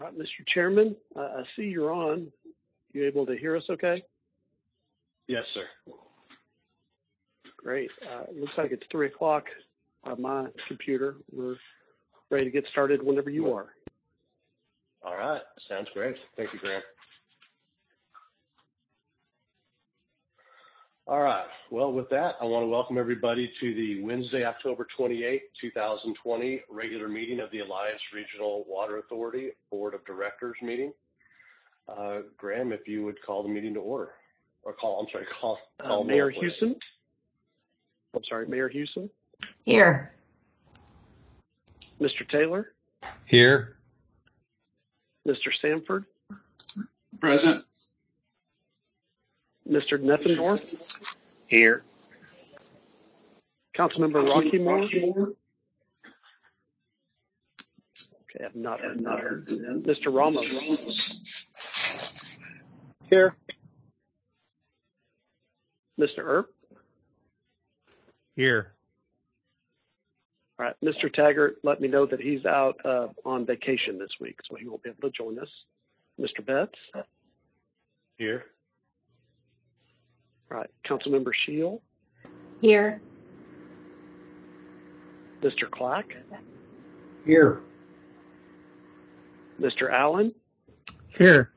All right, Mr. Chairman, I see you're on. You able to hear us okay? Yes, sir. Great. It looks like it's 3 o'clock on my computer. We're ready to get started whenever you are. All right. Sounds great. Thank you, Graham. All right. Well, with that, I want to welcome everybody to the Wednesday, October 28, 2020 regular meeting of the Alliance Regional Water Authority Board of Directors meeting. Graham, if you would call the meeting to order, or call Mayor Houston. I'm sorry, Mayor Houston. Here. Mr. Taylor. Here. Mr. Sanford. Present. Mr. Neffendorf. Here. Councilmember Rockymore. Okay, I've not heard that. Mr. Ramos. Here. Mr. Earp. Here. All right, Mr. Taggart let me know that he's out on vacation this week, so he won't be able to join us. Mr. Betts. Here. All right, Councilmember Shield. Here. Mr. Clack. Here. Mr. Allen. Here.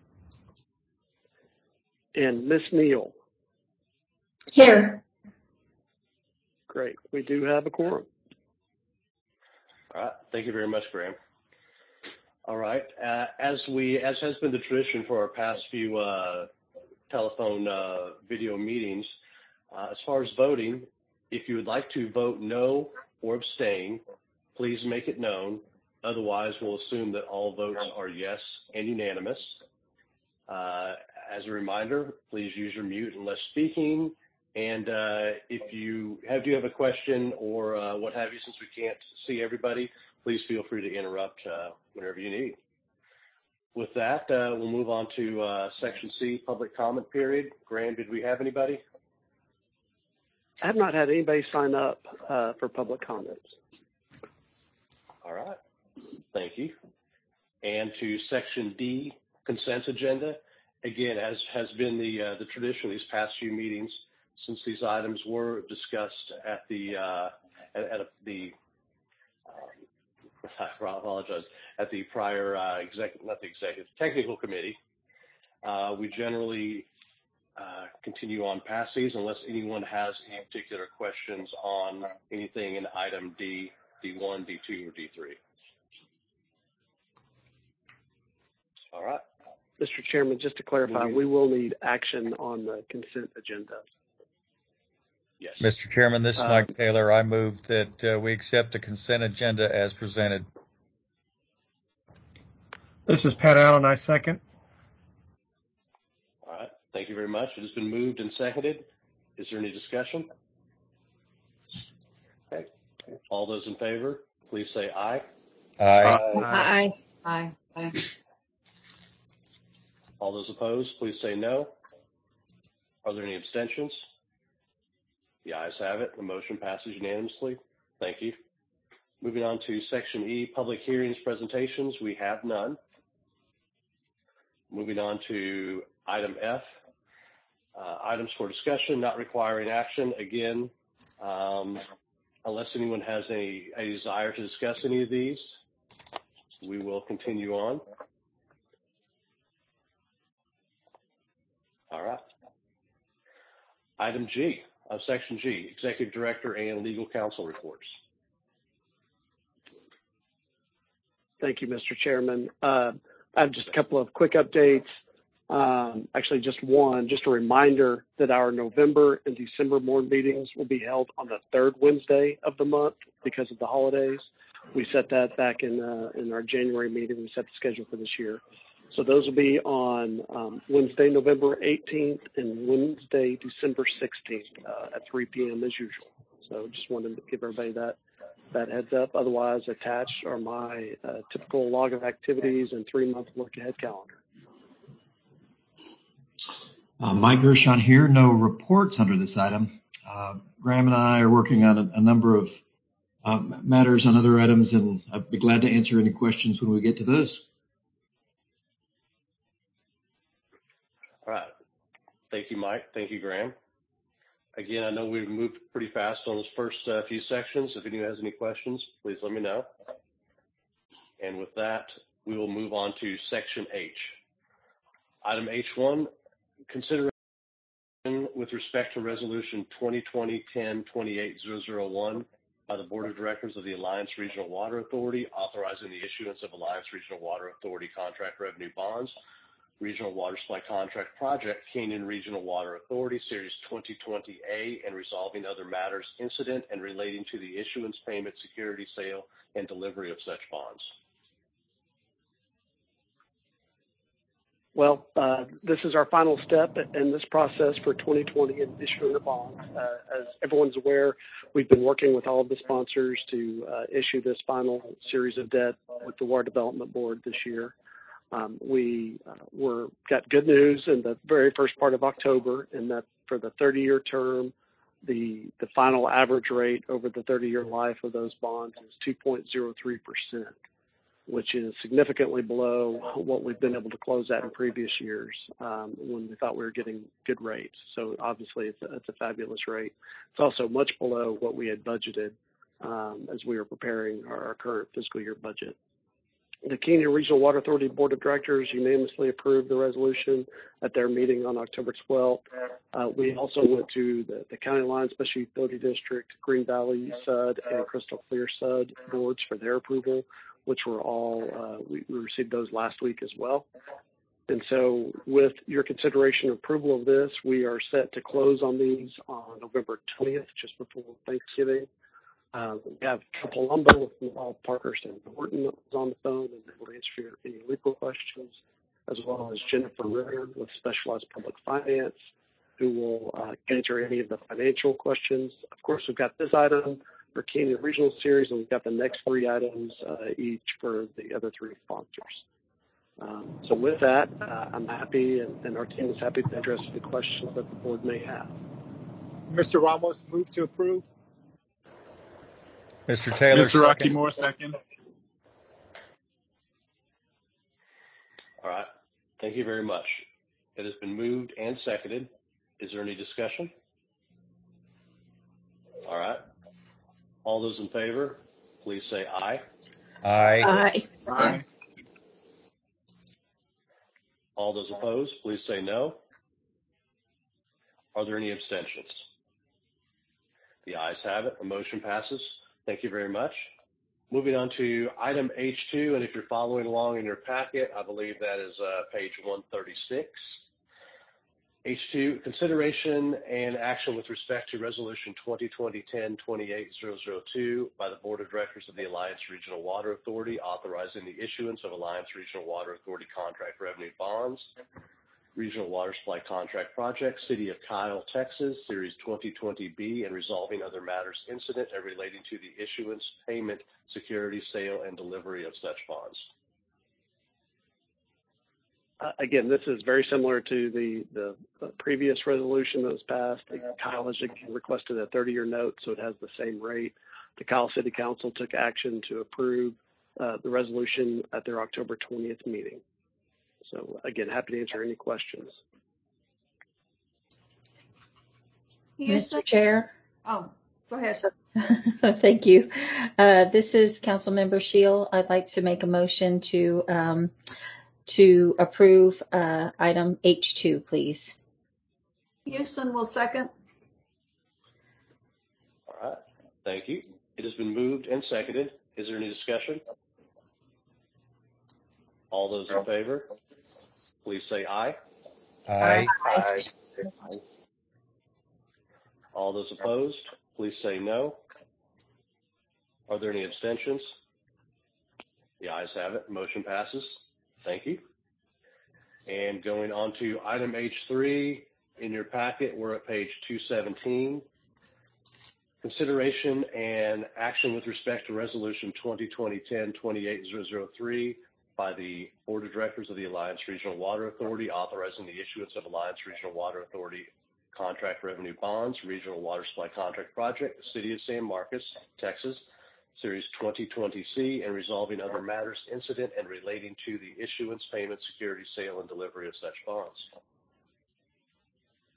And Miss Neal. Here. Great. We do have a quorum. All right. Thank you very much, Graham. All right. As has been the tradition for our past few telephone video meetings, as far as voting, if you would like to vote no or abstain, please make it known. Otherwise, we'll assume that all votes are yes and unanimous. As a reminder, please use your mute unless speaking. And if you do have a question or what have you, since we can't see everybody, please feel free to interrupt whenever you need. With that, we'll move on to Section C, public comment period. Graham, did we have anybody? I have not had anybody sign up for public comments. All right. Thank you. And to Section D, consent agenda. Again, as has been the tradition these past few meetings, since these items were discussed at the prior technical committee, we generally continue on past these unless anyone has any particular questions on anything in item D, D1, D2, or D3. All right. Mr. Chairman, just to clarify, we will need action on the consent agenda. Yes. Mr. Chairman, this is Mike Taylor. I move that we accept the consent agenda as presented. This is Pat Allen. I second. All right. Thank you very much. It has been moved and seconded. Is there any discussion? Okay. All those in favor, please say aye. Aye. Aye. Aye. Aye. All those opposed, please say no. Are there any abstentions? The ayes have it. The motion passes unanimously. Thank you. Moving on to Section E, public hearings presentations. We have none. Moving on to item F, items for discussion not requiring action. Again, unless anyone has a desire to discuss any of these, we will continue on. All right. Item G of Section G, Executive Director and Legal Counsel reports. Thank you, Mr. Chairman. I have just a couple of quick updates. Actually, just one, just a reminder that our November and December board meetings will be held on the third Wednesday of the month because of the holidays. We set that back in our January meeting. We set the schedule for this year. So those will be on Wednesday, November 18th and Wednesday, December 16th at 3 p.m. as usual. So just wanted to give everybody that heads up. Otherwise, attached are my typical log of activities and 3-month look-ahead calendar. Mike Gershon here. No reports under this item. Graham and I are working on a number of matters on other items, and I'd be glad to answer any questions when we get to those. Thank you, Mike. Thank you, Graham. Again, I know we've moved pretty fast on those first few sections. If anyone has any questions, please let me know. And with that, we will move on to section H. Item H1, consideration with respect to resolution 2020-10-28001 by the Board of Directors of the Alliance Regional Water Authority, authorizing the issuance of Alliance Regional Water Authority contract revenue bonds, Regional Water Supply Contract Project, Canyon Regional Water Authority, Series 2020A, and resolving other matters incident and relating to the issuance, payment, security, sale, and delivery of such bonds. Well, this is our final step in this process for 2020 and issuing the bonds. As everyone's aware, we've been working with all of the sponsors to issue this final series of debt with the Water Development Board this year. We got good news in the very first part of October, in that for the 30-year term, the final average rate over the 30-year life of those bonds is 2.03%. Which is significantly below what we've been able to close at in previous years when we thought we were getting good rates. So obviously it's a fabulous rate. It's also much below what we had budgeted as we were preparing our current fiscal year budget. The Canyon Regional Water Authority Board of Directors unanimously approved the resolution at their meeting on October 12th. We also went to the County Line Special Utility District, Green Valley SUD, and Crystal Clear SUD boards for their approval, which were all, we received those last week as well. And so with your consideration and approval of this, we are set to close on these on November 20th, just before Thanksgiving. We have Colombo from Parkerson Horton that was on the phone and able to answer any legal questions, as well as Jennifer Ritter with Specialized Public Finance, who will answer any of the financial questions. Of course, we've got this item for Canyon Regional Series, and we've got the next three items each for the other three sponsors. So with that, I'm happy, and our team is happy to address the questions that the board may have. Mr. Ramos, move to approve. Mr. Taylor, Mr. Rocky second. Moore, second. All right. Thank you very much. It has been moved and seconded. Is there any discussion? All right. All those in favor, please say aye. Aye. Aye. Aye. All those opposed, please say no. Are there any abstentions? The ayes have it. The motion passes. Thank you very much. Moving on to item H2, and if you're following along in your packet, I believe that is page 136. H2, consideration and action with respect to resolution 2020-10-28002 by the Board of Directors of the Alliance Regional Water Authority, authorizing the issuance of Alliance Regional Water Authority contract revenue bonds, Regional Water Supply Contract Project, City of Kyle, Texas, Series 2020B, and resolving other matters incident and relating to the issuance, payment, security, sale, and delivery of such bonds. Again, this is very similar to the previous resolution that was passed. Kyle has requested a 30-year note, so it has the same rate. The Kyle City Council took action to approve the resolution at their October 20th meeting. So again, happy to answer any questions. Mr. Chair. Oh, go ahead. Thank you. This is Councilmember Shield. I'd like to make a motion to approve item H2, please. Houston will second. All right. Thank you. It has been moved and seconded. Is there any discussion? All those in favor, please say aye. Aye. Aye. All those opposed, please say no. Are there any abstentions? The ayes have it. Motion passes. Thank you. And going on to item H3 in your packet, we're at page 217. Consideration and action with respect to resolution 2020-10-28003 by the Board of Directors of the Alliance Regional Water Authority, authorizing the issuance of Alliance Regional Water Authority contract revenue bonds, Regional Water Supply Contract Project, City of San Marcos, Texas, Series 2020C, and resolving other matters incident and relating to the issuance, payment, security, sale, and delivery of such bonds.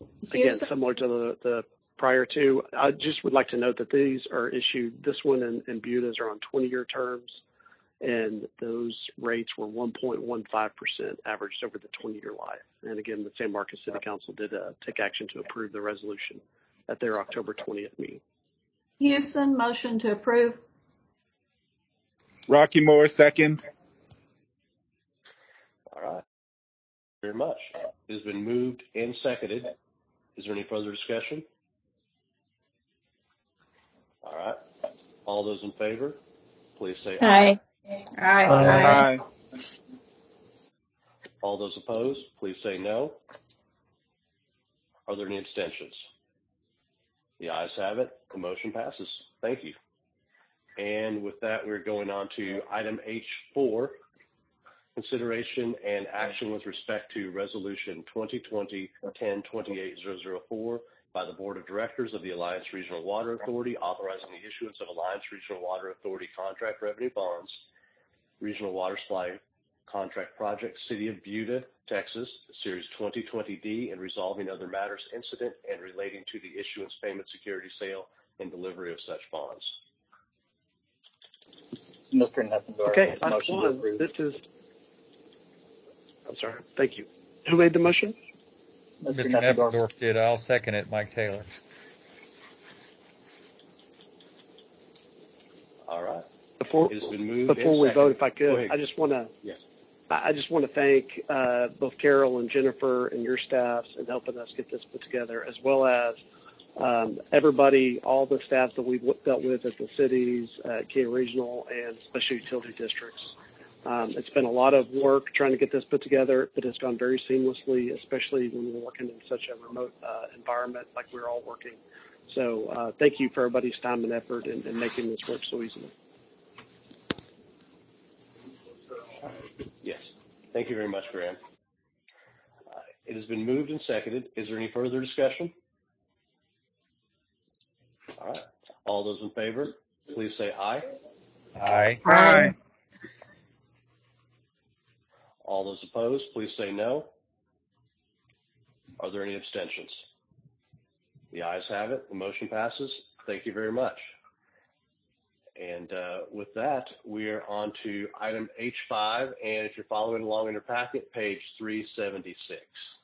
Again, Houston, similar to the prior two. I just would like to note that these are issued, this one and Buda's are on 20-year terms, and those rates were 1.15% averaged over the 20-year life. And again, the San Marcos City Council did take action to approve the resolution at their October 20th meeting. Houston, motion to approve. Rocky Moore, second. All right. Very much. It has been moved and seconded. Is there any further discussion? All right. All those in favor, please say aye. Aye. Aye. All those opposed, please say no. Are there any abstentions? The ayes have it. The motion passes. Thank you. And with that, we're going on to item H4, consideration and action with respect to Resolution 2020-10-28004 by the Board of Directors of the Alliance Regional Water Authority, authorizing the issuance of Alliance Regional Water Authority contract revenue bonds, Regional Water Supply Contract Project, City of Buda, Texas, Series 2020D, and resolving other matters incident and relating to the issuance, payment, security, sale, and delivery of such bonds. Mr. Neffendorf, Okay, motion to one. approve. I'm sorry. Thank you. Who made the motion? Mr. Mr. Neffendorf did. I'll second it, Mike Taylor. All right. Before It has been moved we and vote, if I Go could, ahead. I just want to Yes. thank both Carol and Jennifer and your staffs in helping us get this put together, as well as everybody, all the staffs that we've dealt with at the cities, Key Regional, and special utility districts. It's been a lot of work trying to get this put together, but it's gone very seamlessly, especially when we're working in such a remote environment like we're all working. So thank you for everybody's time and effort in making this work so easily. Yes. Thank you very much, Graham. It has been moved and seconded. Is there any further discussion? All right. All those in favor, please say aye. Aye. Aye. All those opposed, please say no. Are there any abstentions? The ayes have it. The motion passes. Thank you very much. And with that, we are on to item H5. And if you're following along in your packet, page 376.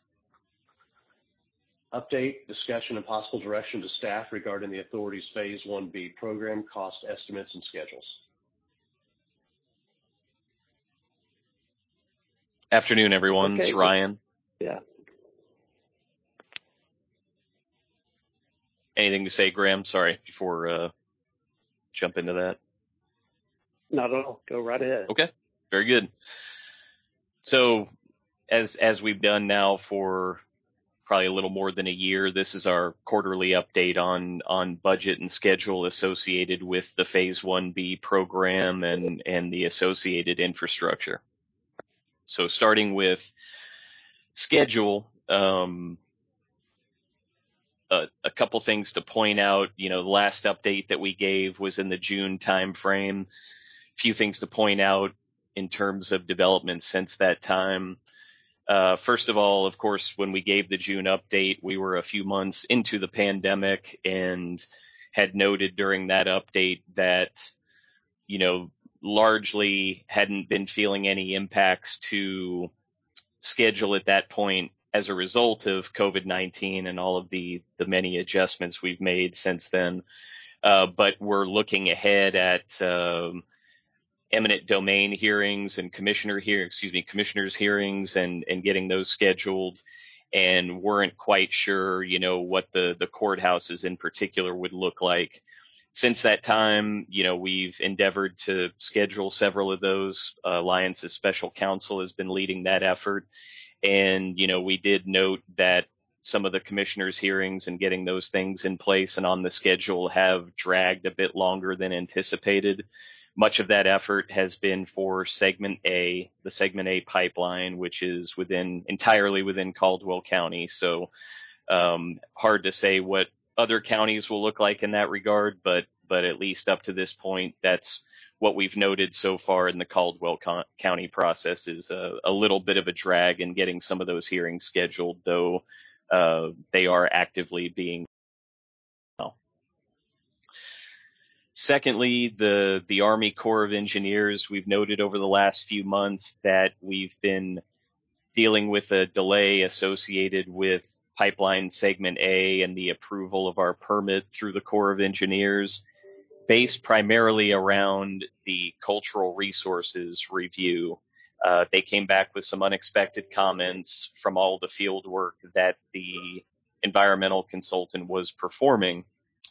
Update, discussion, and possible direction to staff regarding the authority's Phase 1B program cost estimates and schedules. Afternoon, everyone. Okay. It's Ryan. Yeah. Anything to say, Graham? Sorry, before jump into that. Not at all. Go right ahead. Okay, very good. So as we've done now for probably a little more than a year, this is our quarterly update on budget and schedule associated with the Phase 1B program and the associated infrastructure. So starting with schedule, a couple things to point out. You know, the last update that we gave was in the June timeframe. A few things to point out in terms of development since that time. First of all, of course, when we gave the June update, we were a few months into the pandemic and had noted during that update that, you know, largely hadn't been feeling any impacts to schedule at that point as a result of COVID-19 and all of the many adjustments we've made since then. But we're looking ahead at eminent domain hearings and commissioners hearings and getting those scheduled, and weren't quite sure, you know, what the courthouses in particular would look like. Since that time, you know, we've endeavored to schedule several of those. Alliance's special counsel has been leading that effort. And, you know, we did note that some of the commissioners' hearings and getting those things in place and on the schedule have dragged a bit longer than anticipated. Much of that effort has been for Segment A, the Segment A pipeline, which is entirely within Caldwell County. So hard to say what other counties will look like in that regard, but at least up to this point, that's what we've noted so far in the Caldwell County process is a little bit of a drag in getting some of those hearings scheduled, though they are actively being. Secondly, the Army Corps of Engineers, we've noted over the last few months that we've been dealing with a delay associated with pipeline segment A and the approval of our permit through the Corps of Engineers, based primarily around the cultural resources review. They came back with some unexpected comments from all the field work that the environmental consultant was performing,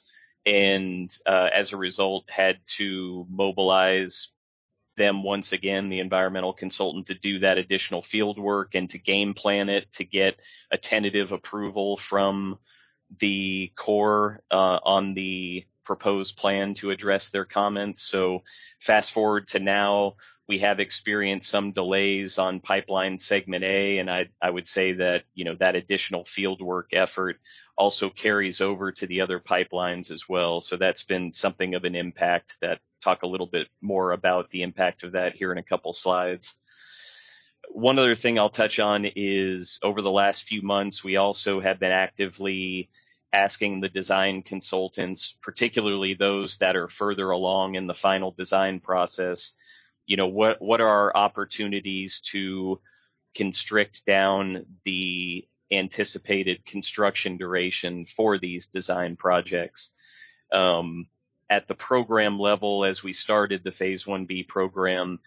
and as a result had to mobilize them once again, the environmental consultant, to do that additional field work and to game plan it to get a tentative approval from the Corps on the proposed plan to address their comments. So fast forward to now, we have experienced some delays on pipeline segment A, and I would say that, that additional field work effort also carries over to the other pipelines as well. So that's been something of an impact. That talk a little bit more about the impact of that here in a couple slides. One other thing I'll touch on is over the last few months, we also have been actively asking the design consultants, particularly those that are further along in the final design process, what are our opportunities to constrict down the anticipated construction duration for these design projects. At the program level, as we started the Phase 1B program,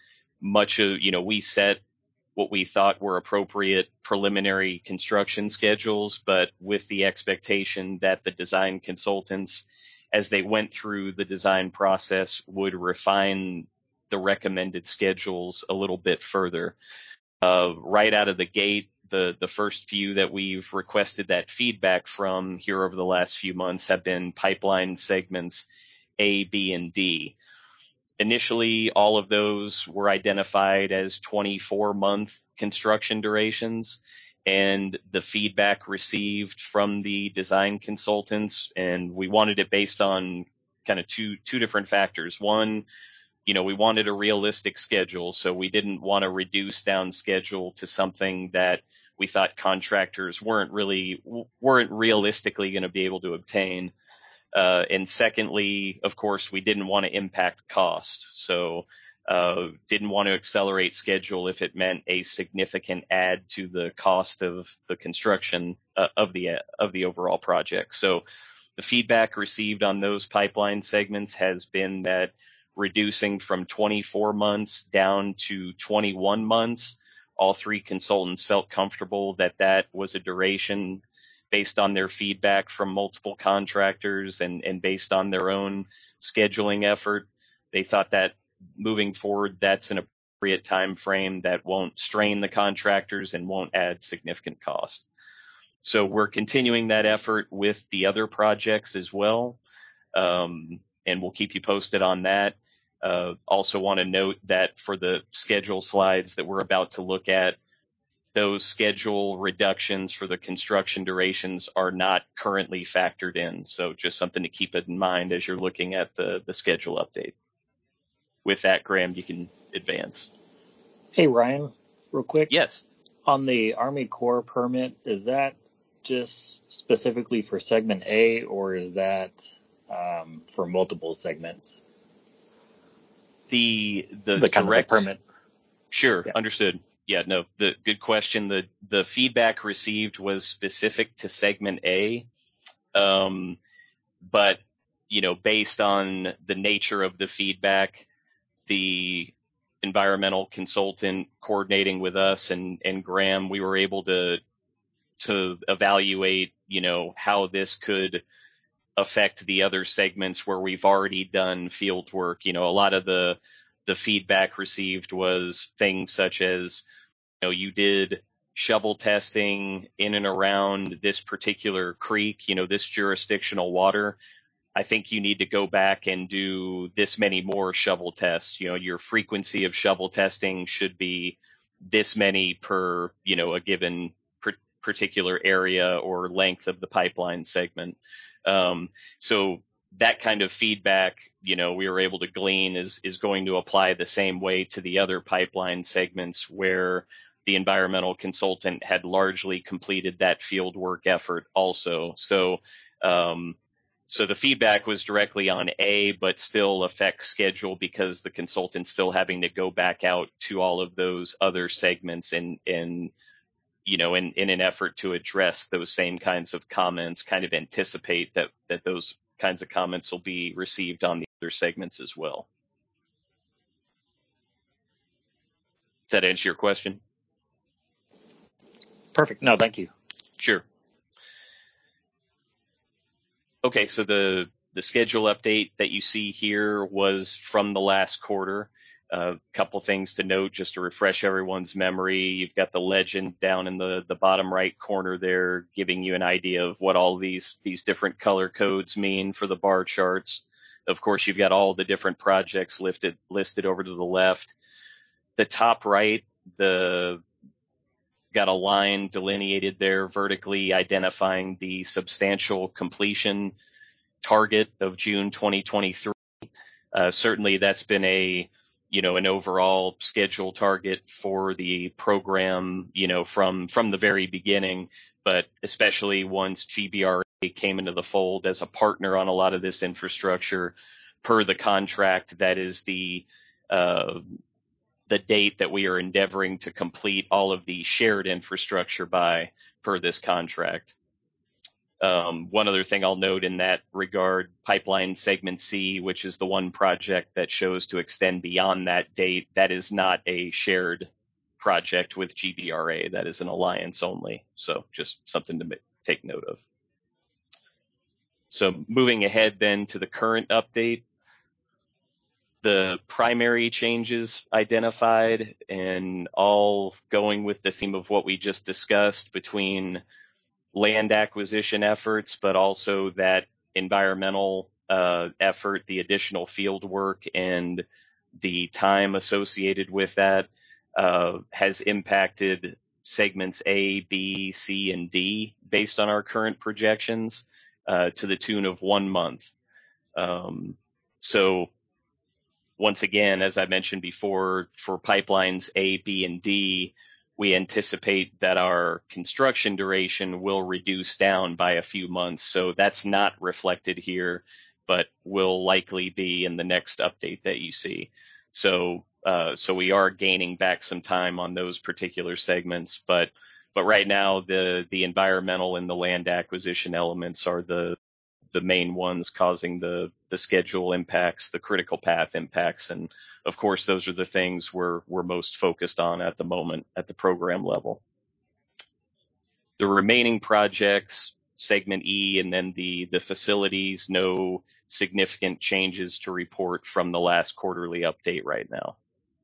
we set what we thought were appropriate preliminary construction schedules, but with the expectation that the design consultants, as they went through the design process, would refine the recommended schedules a little bit further. Right out of the gate, the first few that we've requested that feedback from here over the last few months have been pipeline segments A, B, and D. Initially, all of those were identified as 24-month construction durations, and the feedback received from the design consultants, and we wanted it based on kind of two different factors. One, we wanted a realistic schedule, so we didn't want to reduce down schedule to something that we thought contractors weren't realistically going to be able to obtain. And secondly, of course, we didn't want to impact cost. So, didn't want to accelerate schedule if it meant a significant add to the cost of the construction of the overall project. So the feedback received on those pipeline segments has been that reducing from 24 months down to 21 months, all three consultants felt comfortable that that was a duration based on their feedback from multiple contractors and based on their own scheduling effort. They thought that moving forward, that's an appropriate time frame that won't strain the contractors and won't add significant cost. So we're continuing that effort with the other projects as well, and we'll keep you posted on that. Also want to note that for the schedule slides that we're about to look at, those schedule reductions for the construction durations are not currently factored in. So just something to keep in mind as you're looking at the schedule update. With that, Graham, you can advance. Hey, Ryan, real quick. Yes. On the Army Corps permit, is that just specifically for segment A, or is that for multiple segments? The kind of permit. Sure, Yeah. Understood. Yeah, no, good question. The feedback received was specific to segment A, but based on the nature of the feedback, the environmental consultant coordinating with us and Graham, we were able to evaluate, how this could affect the other segments where we've already done field work. A lot of the feedback received was things such as, you did shovel testing in and around this particular creek, this jurisdictional water. I think you need to go back and do this many more shovel tests. Your frequency of shovel testing should be this many per, a given particular area or length of the pipeline segment. So that kind of feedback, we were able to glean is going to apply the same way to the other pipeline segments where the environmental consultant had largely completed that field work effort also. So the feedback was directly on A, but still affects schedule because the consultant's still having to go back out to all of those other segments in an effort to address those same kinds of comments, kind of anticipate that those kinds of comments will be received on the other segments as well. Does that answer your question? Perfect. No, thank you. Sure. Okay, so the schedule update that you see here was from the last quarter. A couple things to note just to refresh everyone's memory. You've got the legend down in the bottom right corner there giving you an idea of what all these different color codes mean for the bar charts. Of course, you've got all the different projects listed over to the left. The top right, got a line delineated there vertically identifying the substantial completion target of June 2023. Certainly that's been an overall schedule target for the program, from the very beginning, but especially once GBRA came into the fold as a partner on a lot of this infrastructure per the contract, that is the date that we are endeavoring to complete all of the shared infrastructure by per this contract. One other thing I'll note in that regard, Pipeline Segment C, which is the one project that shows to extend beyond that date, that is not a shared project with GBRA. That is an alliance only. So just something to take note of. So moving ahead then to the current update. The primary changes identified and all going with the theme of what we just discussed between land acquisition efforts, but also that environmental effort, the additional field work and the time associated with that has impacted segments A, B, C, and D based on our current projections to the tune of 1 month. So once again, as I mentioned before, for pipelines A, B, and D, we anticipate that our construction duration will reduce down by a few months. So that's not reflected here, but will likely be in the next update that you see. So we are gaining back some time on those particular segments, but right now the environmental and the land acquisition elements are the main ones causing the schedule impacts, the critical path impacts. And of course, those are the things we're most focused on at the moment at the program level. The remaining projects, segment E, and then the facilities, no significant changes to report from the last quarterly update right now.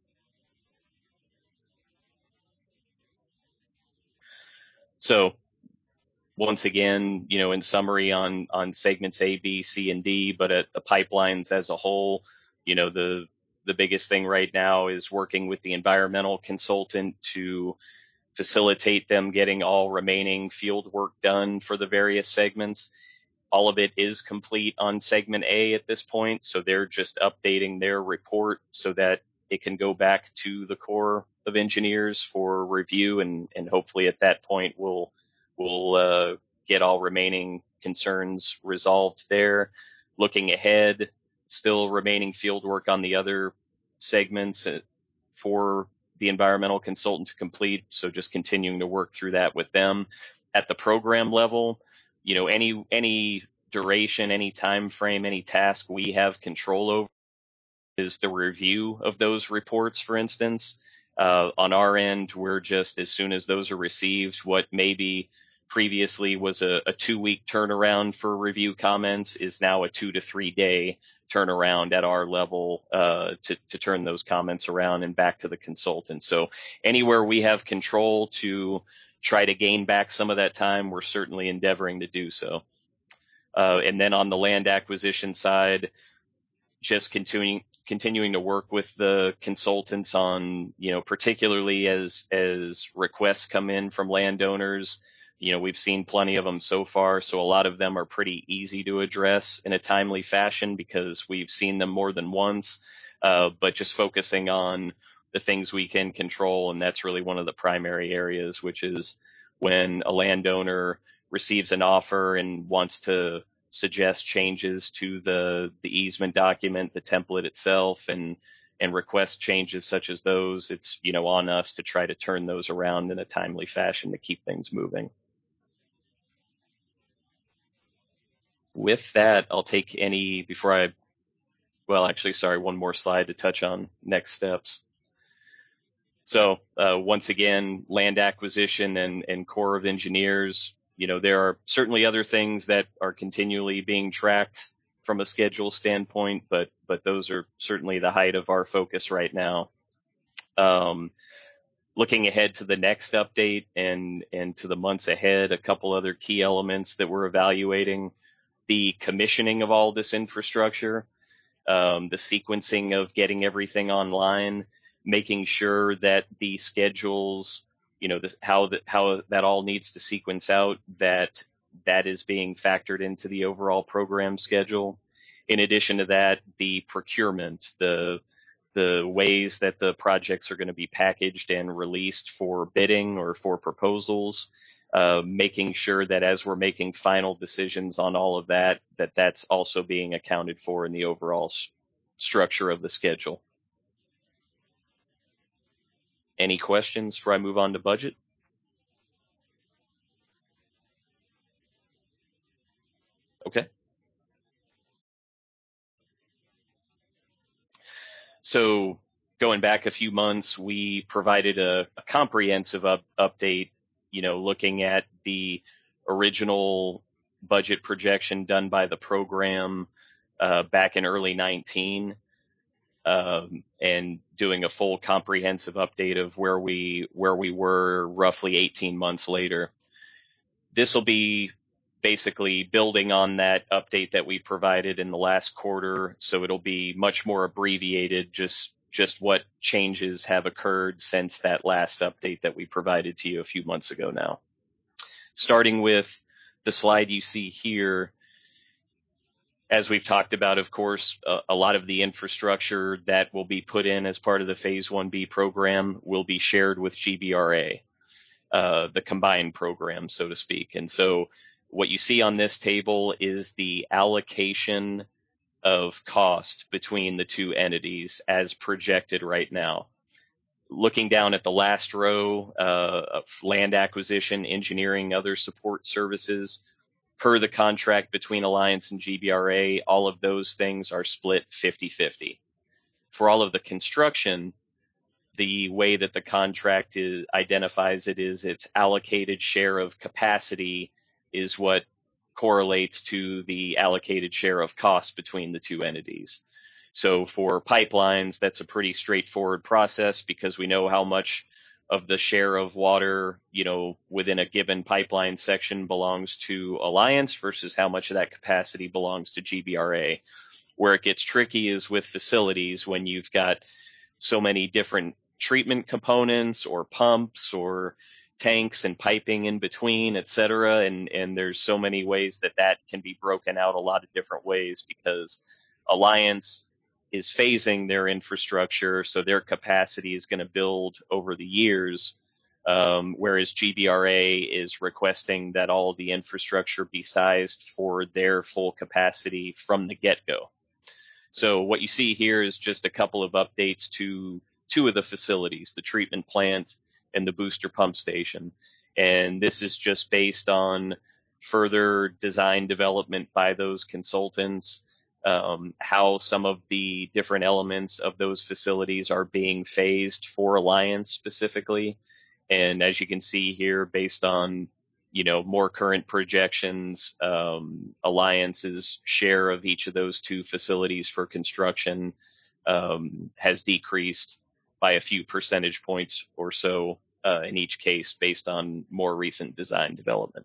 So once again, in summary on segments A, B, C, and D, but at the pipelines as a whole, the biggest thing right now is working with the environmental consultant to facilitate them getting all remaining field work done for the various segments. All of it is complete on segment A at this point, so they're just updating their report so that it can go back to the Corps of Engineers for review, and hopefully at that point we'll get all remaining concerns resolved there. Looking ahead, still remaining field work on the other segments for the environmental consultant to complete. So just continuing to work through that with them. At the program level, any duration, any time frame, any task we have control over is the review of those reports, for instance. On our end, we're just, as soon as those are received, what maybe previously was a 2-week turnaround for review comments is now a 2 to 3 day turnaround at our level to turn those comments around and back to the consultant. So anywhere we have control to try to gain back some of that time, we're certainly endeavoring to do so. And then on the land acquisition side, just continuing to work with the consultants on, particularly as requests come in from landowners. We've seen plenty of them so far, so a lot of them are pretty easy to address in a timely fashion because we've seen them more than once. But just focusing on the things we can control, and that's really one of the primary areas, which is when a landowner receives an offer and wants to suggest changes to the easement document, the template itself, and request changes such as those. It's, on us to try to turn those around in a timely fashion to keep things moving. With that, I'll take any one more slide to touch on next steps. So once again, land acquisition and Corps of Engineers, there are certainly other things that are continually being tracked from a schedule standpoint, but those are certainly the height of our focus right now. Looking ahead to the next update and to the months ahead, a couple other key elements that we're evaluating: the commissioning of all this infrastructure, the sequencing of getting everything online, making sure that the schedules, how that all needs to sequence out, that is being factored into the overall program schedule. In addition to that, the procurement, the ways that the projects are going to be packaged and released for bidding or for proposals, making sure that as we're making final decisions on all of that, that's also being accounted for in the overall structure of the schedule. Any questions before I move on to budget? Okay. So going back a few months, we provided a comprehensive update, looking at the original budget projection done by the program back in early 19, and doing a full comprehensive update of where we were roughly 18 months later. This will be basically building on that update that we provided in the last quarter, so it'll be much more abbreviated, just what changes have occurred since that last update that we provided to you a few months ago now. Starting with the slide you see here, as we've talked about, of course, a lot of the infrastructure that will be put in as part of the Phase 1B program will be shared with GBRA, the combined program, so to speak. And so what you see on this table is the allocation of cost between the two entities as projected right now. Looking down at the last row, of land acquisition, engineering, other support services, per the contract between Alliance and GBRA, all of those things are split 50-50. For all of the construction, the way that the contract identifies it is its allocated share of capacity is what correlates to the allocated share of cost between the two entities. So for pipelines, that's a pretty straightforward process because we know how much of the share of water, within a given pipeline section belongs to Alliance versus how much of that capacity belongs to GBRA. Where it gets tricky is with facilities when you've got so many different treatment components or pumps or tanks and piping in between, et cetera. And there's so many ways that can be broken out a lot of different ways because Alliance is phasing their infrastructure, so their capacity is going to build over the years, whereas GBRA is requesting that all the infrastructure be sized for their full capacity from the get-go. So what you see here is just a couple of updates to two of the facilities, the treatment plant and the booster pump station. And this is just based on further design development by those consultants, how some of the different elements of those facilities are being phased for Alliance specifically. And as you can see here, based on, more current projections, Alliance's share of each of those two facilities for construction has decreased by a few percentage points or so in each case based on more recent design development.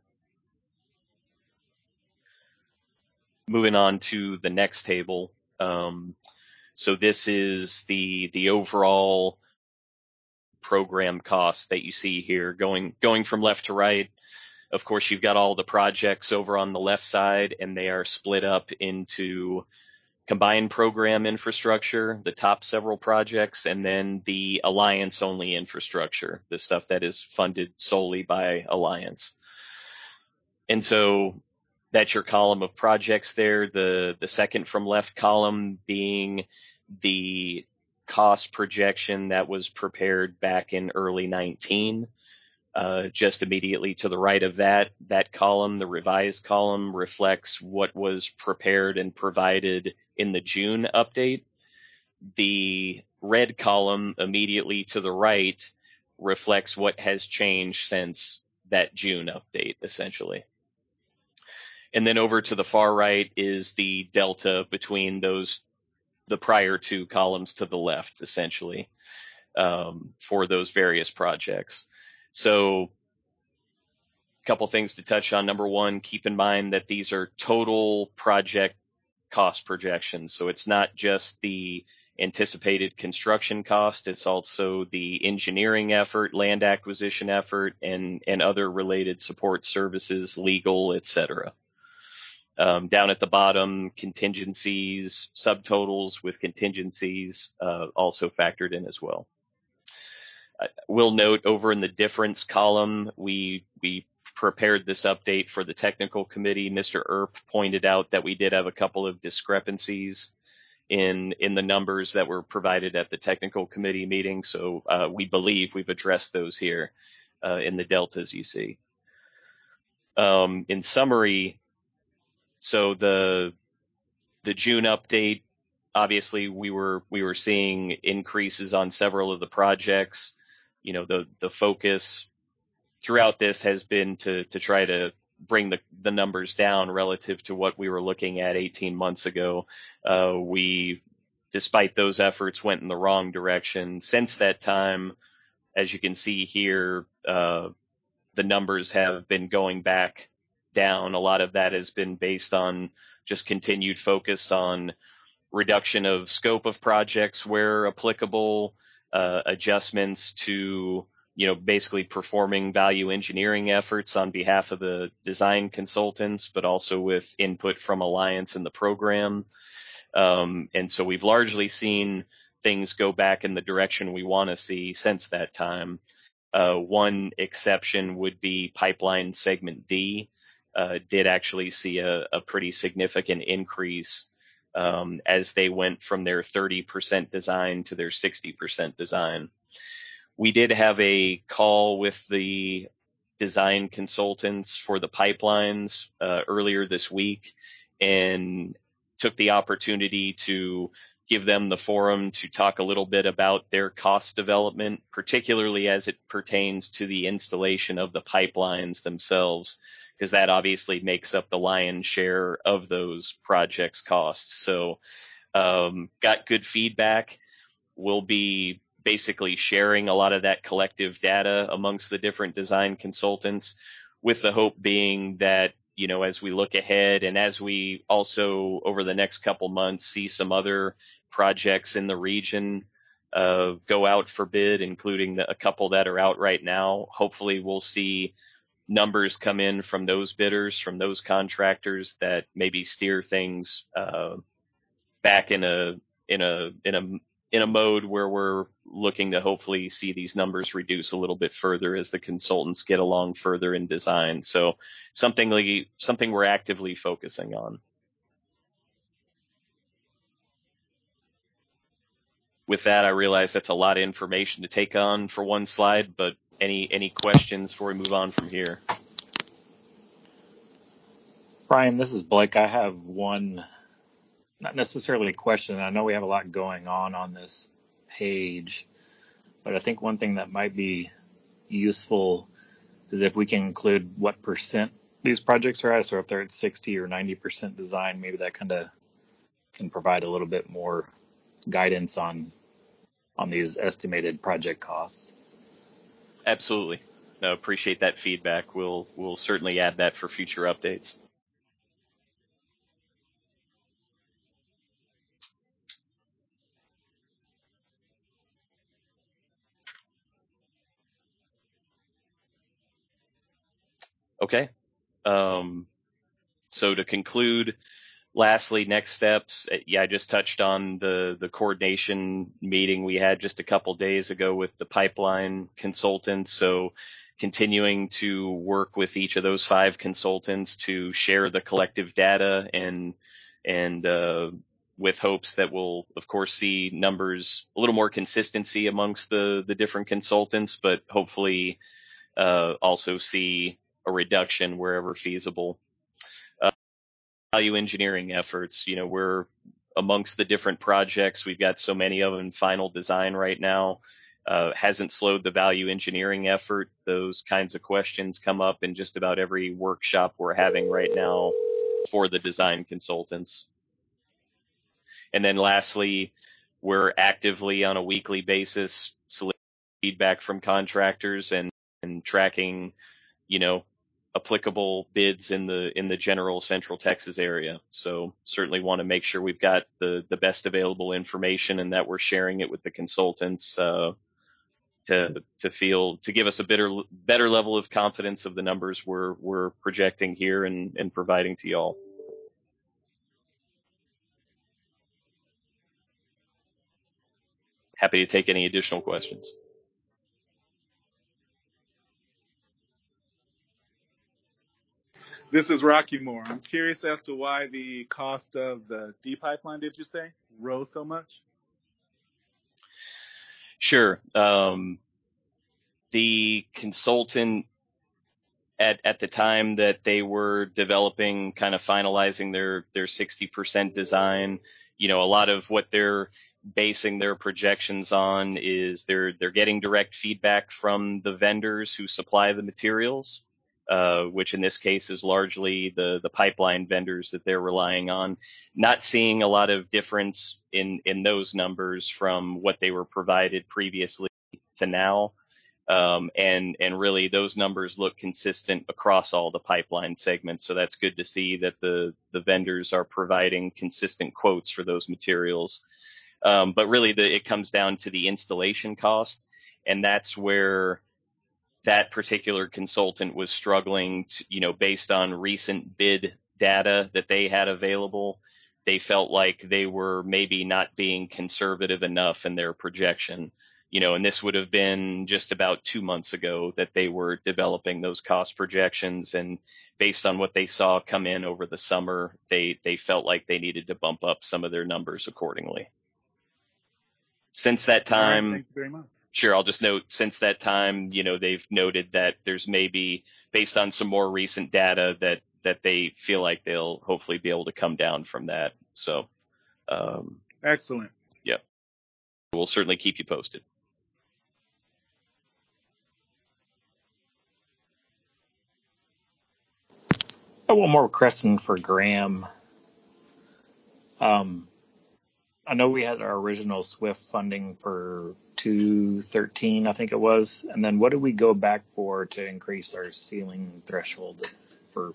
Moving on to the next table. So this is the overall program cost that you see here going from left to right. Of course, you've got all the projects over on the left side, and they are split up into combined program infrastructure, the top several projects, and then the Alliance-only infrastructure, the stuff that is funded solely by Alliance. And so that's your column of projects there. The second from left column being the cost projection that was prepared back in early 19. Just immediately to the right of that column, the revised column, reflects what was prepared and provided in the June update. The red column immediately to the right reflects what has changed since that June update, essentially. And then over to the far right is the delta between the prior two columns to the left, essentially, for those various projects. So a couple things to touch on. Number one, keep in mind that these are total project cost projections. So it's not just the anticipated construction cost, it's also the engineering effort, land acquisition effort, and other related support services, legal, etc. Down at the bottom, contingencies, subtotals with contingencies also factored in as well. We'll note over in the difference column, we prepared this update for the technical committee. Mr. Earp pointed out that we did have a couple of discrepancies in the numbers that were provided at the technical committee meeting. So we believe we've addressed those here in the deltas you see. In summary, so the June update, obviously we were seeing increases on several of the projects. You know, the focus throughout this has been to try to bring the numbers down relative to what we were looking at 18 months ago. We, despite those efforts, went in the wrong direction. Since that time, as you can see here, the numbers have been going back down. A lot of that has been based on just continued focus on reduction of scope of projects where applicable, adjustments to, you know, basically performing value engineering efforts on behalf of the design consultants, but also with input from Alliance in the program. And so we've largely seen things go back in the direction we want to see since that time. One exception would be pipeline segment D, did actually see a pretty significant increase as they went from their 30% design to their 60% design. We did have a call with the design consultants for the pipelines earlier this week and took the opportunity to give them the forum to talk a little bit about their cost development, particularly as it pertains to the installation of the pipelines themselves, because that obviously makes up the lion's share of those projects' costs. So got good feedback. We'll be basically sharing a lot of that collective data amongst the different design consultants, with the hope being that, you know, as we look ahead and as we also over the next couple months see some other projects in the region go out for bid, including a couple that are out right now, hopefully we'll see numbers come in from those bidders, from those contractors that maybe steer things back in a mode where we're looking to hopefully see these numbers reduce a little bit further as the consultants get along further in design. So something we're actively focusing on. With that, I realize that's a lot of information to take on for one slide, but any questions before we move on from here? Brian, this is Blake. I have one, not necessarily a question. I know we have a lot going on this page, but I think one thing that might be useful is if we can include what percent these projects are at. So if they're at 60 or 90% design, maybe that kind of can provide a little bit more guidance on these estimated project costs. Absolutely. No, appreciate that feedback. We'll certainly add that for future updates. Okay. So to conclude, Lastly, next steps. I just touched on the coordination meeting we had just a couple days ago with the pipeline consultants. So continuing to work with each of those 5 consultants to share the collective data and with hopes that we'll, of course, see numbers, a little more consistency amongst the different consultants, but hopefully also see a reduction wherever feasible. Value engineering efforts, we're amongst the different projects. We've got so many of them in final design right now. Hasn't slowed the value engineering effort. Those kinds of questions come up in just about every workshop we're having right now for the design consultants. And then lastly, we're actively on a weekly basis soliciting feedback from contractors and tracking, applicable bids in the general Central Texas area. So certainly want to make sure we've got the best available information and that we're sharing it with the consultants to give us a better level of confidence of the numbers we're projecting here and providing to y'all. Happy to take any additional questions. This is Rocky Moore. I'm curious as to why the cost of the D pipeline, did you say, rose so much? Sure. The consultant at the time that they were developing, kind of finalizing their 60% design, a lot of what they're basing their projections on is they're getting direct feedback from the vendors who supply the materials, which in this case is largely the pipeline vendors that they're relying on. Not seeing a lot of difference in those numbers from what they were provided previously to now. And really those numbers look consistent across all the pipeline segments. So that's good to see that the vendors are providing consistent quotes for those materials. But really it comes down to the installation cost, and that's where that particular consultant was struggling to, based on recent bid data that they had available. They felt like they were maybe not being conservative enough in their projection, and this would have been just about 2 months ago that they were developing those cost projections. And based on what they saw come in over the summer, they felt like they needed to bump up some of their numbers accordingly. Since that time, thank you very much. Sure, I'll just note, since that time, they've noted that there's maybe, based on some more recent data, that they feel like they'll hopefully be able to come down from that. So, excellent. Yeah, we'll certainly keep you posted. One more question for Graham. I know we had our original SWIFT funding for 213, I think it was. And then what did we go back for to increase our ceiling threshold for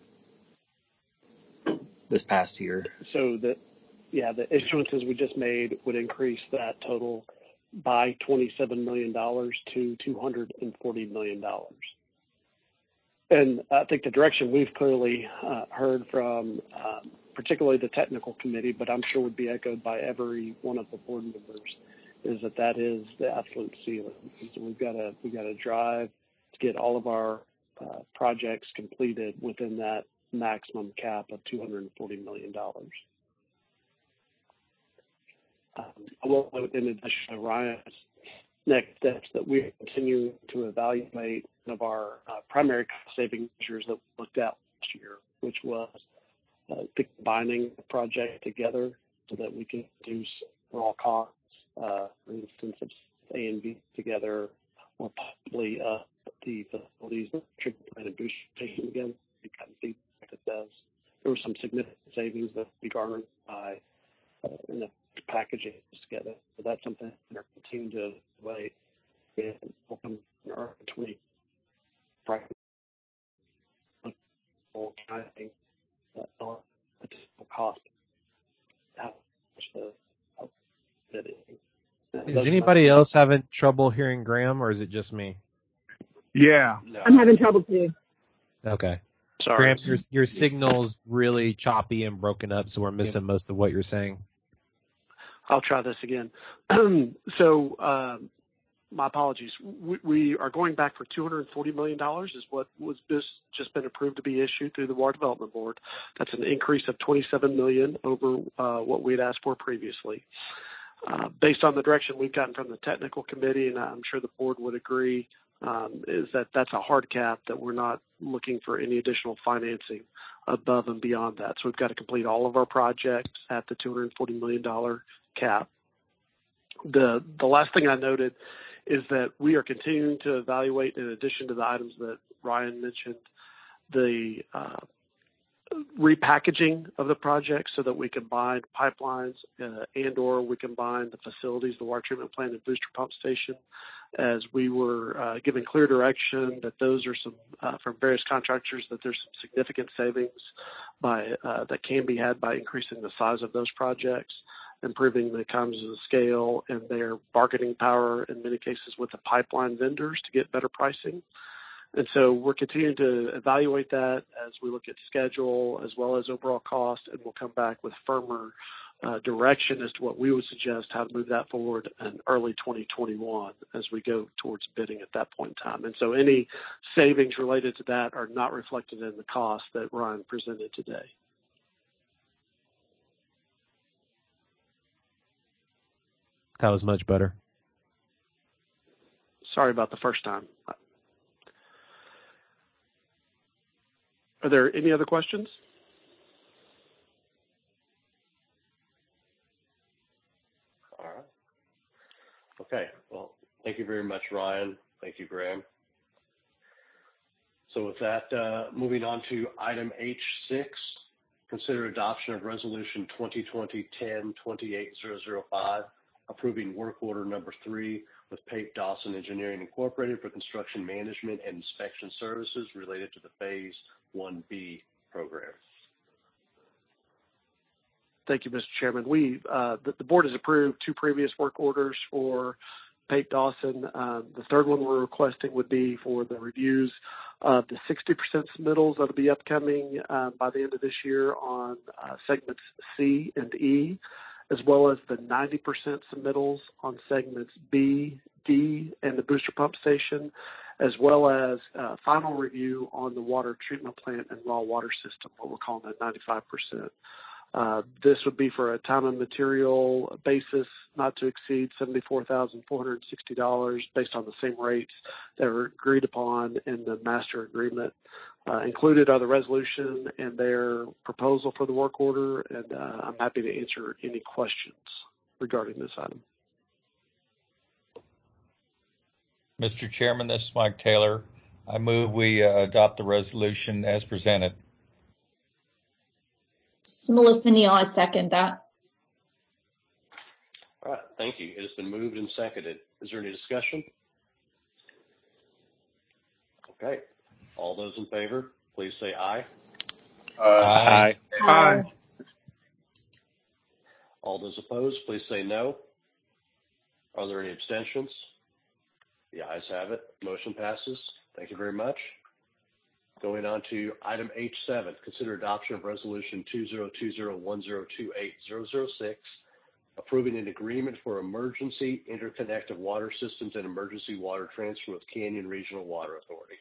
this past year? So the issuances we just made would increase that total by $27 million to $240 million. And I think the direction we've clearly heard from particularly the technical committee, but I'm sure would be echoed by every one of the board members, is that is the absolute ceiling. So we've got to drive to get all of our projects completed within that maximum cap of $240 million. I will note, in addition to Ryan's next steps, that we continue to evaluate one of our primary cost-saving measures that we looked at last year, which was combining the project together so that we can reduce raw costs, for instance, of A and B together, or possibly the facilities, the treatment plant and booster station together. We've gotten feedback that there were some significant savings that we garnered by in the packaging together. So that's something we're continuing to evaluate, and will come in early 2020. Cost. Is anybody else having trouble hearing Graham, or is it just me? Yeah. I'm having trouble too. Okay. Sorry. Graham, your signal's really choppy and broken up, so we're missing most of what you're saying. I'll try this again. My apologies. We are going back for $240 million is what was just been approved to be issued through the Water Development Board. That's an increase of $27 million over what we had asked for previously. Based on the direction we've gotten from the technical committee, and I'm sure the board would agree, is that that's a hard cap, that we're not looking for any additional financing above and beyond that. So we've got to complete all of our projects at the $240 million cap. The last thing I noted is that we are continuing to evaluate, in addition to the items that Ryan mentioned, the repackaging of the project so that we combine pipelines and/or we combine the facilities, the water treatment plant and booster pump station, as we were given clear direction that those are some from various contractors, that there's some significant savings that can be had by increasing the size of those projects, improving the economies of scale and their bargaining power in many cases with the pipeline vendors to get better pricing. And so we're continuing to evaluate that as we look at schedule as well as overall cost, and we'll come back with firmer direction as to what we would suggest how to move that forward in early 2021 as we go towards bidding at that point in time. And so any savings related to that are not reflected in the cost that Ryan presented today. That was much better. Sorry about the first time. Are there any other questions? All right. Okay. Well, thank you very much, Ryan. Thank you, Graham. So with that, moving on to item H6, consider adoption of resolution 2020-10-28005, approving work order number 3 with Pape Dawson Engineering Incorporated for construction management and inspection services related to the Phase 1B program. Thank you, Mr. Chairman. The board has approved 2 previous work orders for Pape Dawson. The third one we're requesting would be for the reviews of the 60% submittals that will be upcoming by the end of this year on segments C and E, as well as the 90% submittals on segments B, D, and the booster pump station, as well as final review on the water treatment plant and raw water system, what we're calling that 95%. This would be for a time and material basis not to exceed $74,460 based on the same rates that were agreed upon in the master agreement. Included are the resolution and their proposal for the work order, and I'm happy to answer any questions regarding this item. Mr. Chairman, this is Mike Taylor. I move we adopt the resolution as presented. This is Melissa Neal. I second that. All right, thank you. It has been moved and seconded. Is there any discussion? Okay. All those in favor, please say aye. Aye. Aye. All those opposed, please say no. Are there any abstentions? The ayes have it. Motion passes. Thank you very much. Going on to item H7, consider adoption of resolution 2020-1028-006, approving an agreement for emergency interconnect of water systems and emergency water transfer with Canyon Regional Water Authority.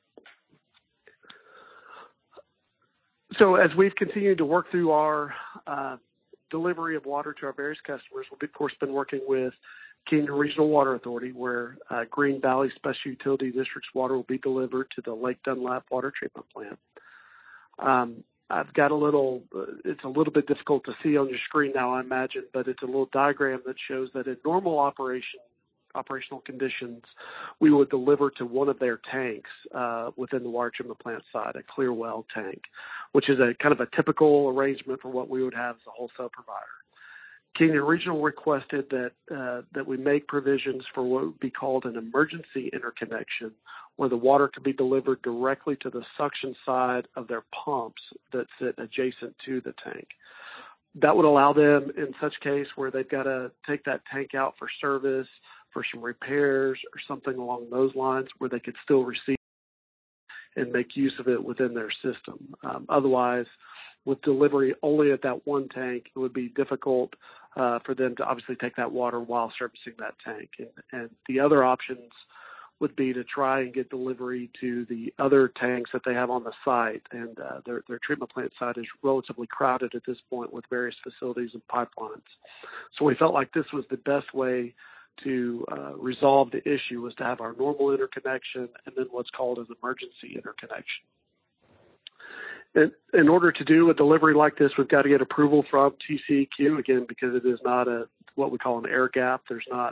So as we've continued to work through our delivery of water to our various customers, we've of course been working with Canyon Regional Water Authority, where Green Valley Special Utility District's water will be delivered to the Lake Dunlap Water Treatment Plant. I've got it's a little bit difficult to see on your screen now, I imagine, but it's a little diagram that shows that in normal operational conditions, we would deliver to one of their tanks within the water treatment plant side, a clear well tank, which is a kind of a typical arrangement for what we would have as a wholesale provider. Canyon Regional requested that we make provisions for what would be called an emergency interconnection, where the water could be delivered directly to the suction side of their pumps that sit adjacent to the tank. That would allow them, in such case where they've got to take that tank out for service, for some repairs or something along those lines, where they could still receive and make use of it within their system. Otherwise, with delivery only at that one tank, it would be difficult for them to obviously take that water while servicing that tank. And the other options would be to try and get delivery to the other tanks that they have on the site. And their treatment plant site is relatively crowded at this point with various facilities and pipelines. So we felt like this was the best way to resolve the issue, was to have our normal interconnection and then what's called an emergency interconnection. In order to do a delivery like this, we've got to get approval from TCEQ, again, because it is not what we call an air gap. There's not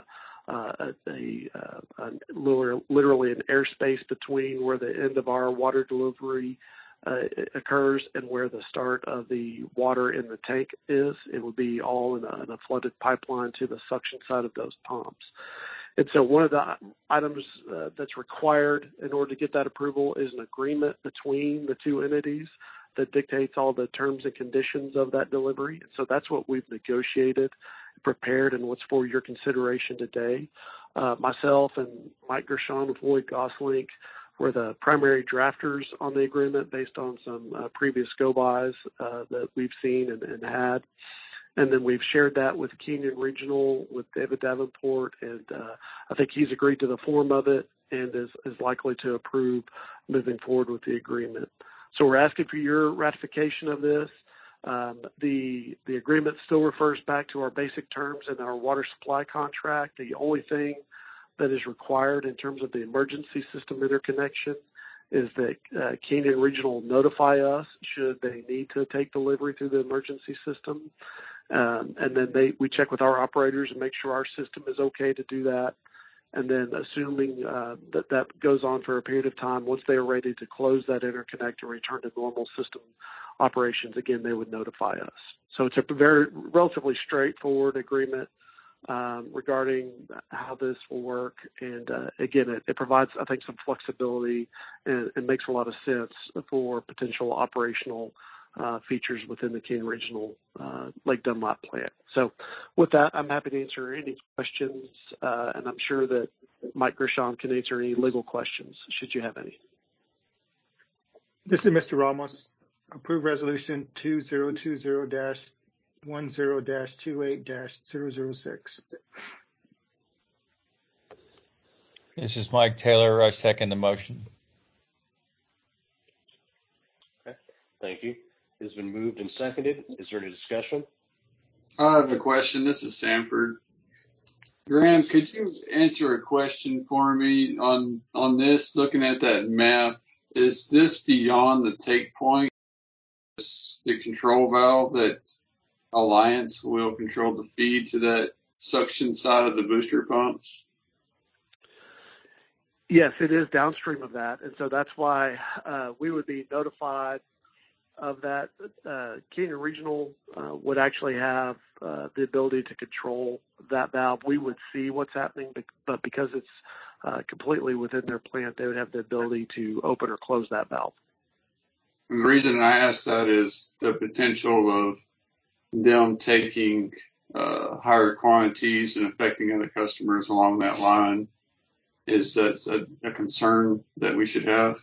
literally an airspace between where the end of our water delivery occurs and where the start of the water in the tank is. It would be all in a flooded pipeline to the suction side of those pumps. And so one of the items that's required in order to get that approval is an agreement between the two entities that dictates all the terms and conditions of that delivery. And so that's what we've negotiated, prepared, and what's for your consideration today. Myself and Mike Gershon with Lloyd Gosselink were the primary drafters on the agreement based on some previous go-bys that we've seen and had. And then we've shared that with Kenyon Regional, with David Davenport, and I think he's agreed to the form of it and is likely to approve moving forward with the agreement. So we're asking for your ratification of this. The agreement still refers back to our basic terms in our water supply contract. The only thing that is required in terms of the emergency system interconnection is that Kenyon Regional notify us should they need to take delivery through the emergency system. And then we check with our operators and make sure our system is okay to do that. And then assuming that goes on for a period of time, once they are ready to close that interconnect and return to normal system operations, again, they would notify us. So it's a relatively straightforward agreement regarding how this will work. And again, it provides, I think, some flexibility and makes a lot of sense for potential operational features within the Kenyon Regional Lake Dunlap plant. So with that, I'm happy to answer any questions, and I'm sure that Mike Gershon can answer any legal questions, should you have any. This is Mr. Ramos. Approve resolution 2020-10-28-006. This is Mike Taylor. I second the motion. Okay, thank you. It's been moved and seconded. Is there any discussion? I have a question. This is Sanford. Graham, could you answer a question for me on this? Looking at that map, is this beyond the take point, the control valve that Alliance will control the feed to that suction side of the booster pumps? Yes, it is downstream of that. And so that's why we would be notified of that. Kenyon Regional would actually have the ability to control that valve. We would see what's happening, but because it's completely within their plant, they would have the ability to open or close that valve. And the reason I ask that is the potential of them taking higher quantities and affecting other customers along that line. Is that a concern that we should have?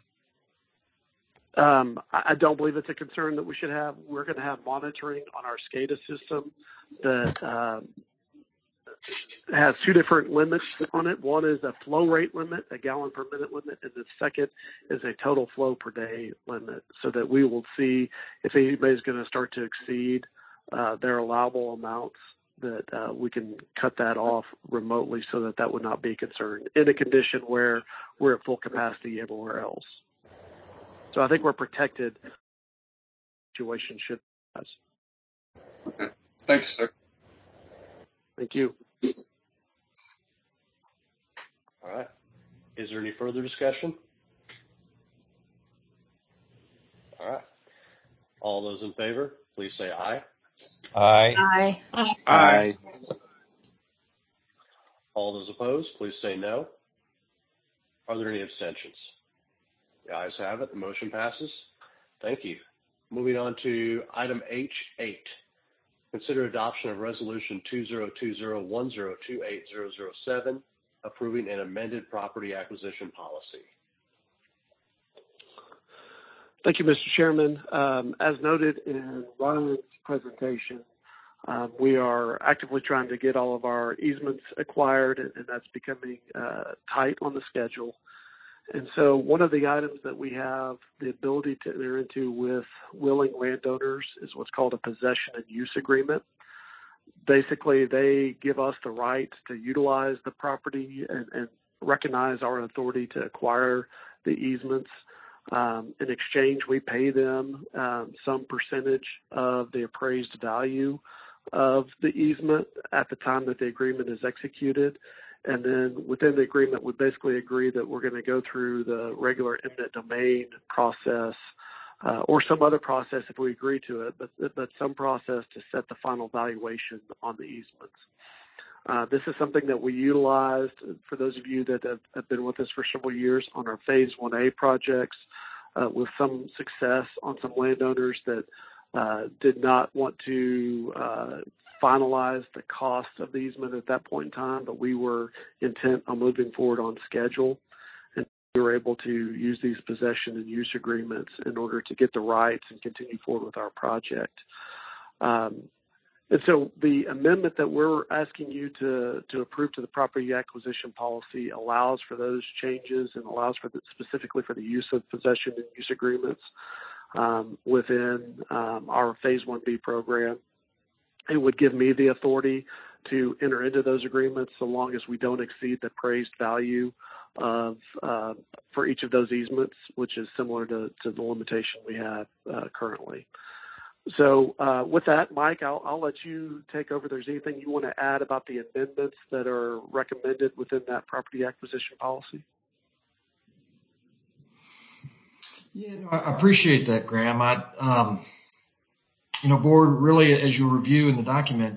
I don't believe it's a concern that we should have. We're going to have monitoring on our SCADA system that has two different limits on it. One is a flow rate limit, a gallon per minute limit, and the second is a total flow per day limit, so that we will see if anybody's going to start to exceed their allowable amounts, that we can cut that off remotely so that would not be a concern in a condition where we're at full capacity everywhere else. So I think we're protected. Situation should. Okay. Thank you, sir. Thank you. All right. Is there any further discussion? All right. All those in favor, please say aye. Aye. Aye. Aye. All those opposed, please say no. Are there any abstentions? The ayes have it. The motion passes. Thank you. Moving on to item H8. Consider adoption of resolution 2020-1028-007, approving an amended property acquisition policy. Thank you, Mr. Chairman. As noted in Ryan's presentation, we are actively trying to get all of our easements acquired, and that's becoming tight on the schedule. And so one of the items that we have the ability to enter into with willing landowners is what's called a possession and use agreement. Basically, they give us the right to utilize the property and recognize our authority to acquire the easements. In exchange, we pay them some percentage of the appraised value of the easement at the time that the agreement is executed. And then within the agreement, we basically agree that we're going to go through the regular eminent domain process or some other process if we agree to it, but some process to set the final valuation on the easements. This is something that we utilized for those of you that have been with us for several years on our Phase 1A projects with some success on some landowners that did not want to finalize the cost of the easement at that point in time, but we were intent on moving forward on schedule. And we were able to use these possession and use agreements in order to get the rights and continue forward with our project. And so the amendment that we're asking you to approve to the property acquisition policy allows for those changes and allows for specifically for the use of possession and use agreements within our Phase 1B program. It would give me the authority to enter into those agreements so long as we don't exceed the appraised value of for each of those easements, which is similar to the limitation we have currently. So with that, Mike, I'll let you take over. If there's anything you want to add about the amendments that are recommended within that property acquisition policy? Yeah, no, I appreciate that, Graham. Board, really, as you review in the document,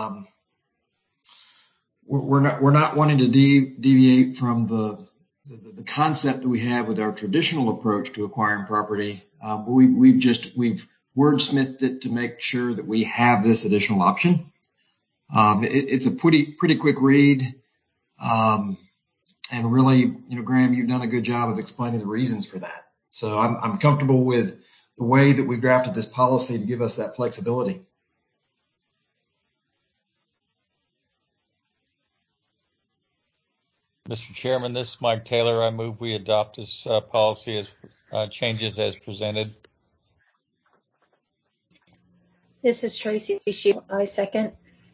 we're not wanting to deviate from the concept that we have with our traditional approach to acquiring property. We've wordsmithed it to make sure that we have this additional option. It's a pretty quick read, and really, Graham, you've done a good job of explaining the reasons for that. So I'm comfortable with the way that we've drafted this policy to give us that flexibility. Mr. Chairman, this is Mike Taylor. I move we adopt this policy as changes as presented. This is Tracy Shield. I second.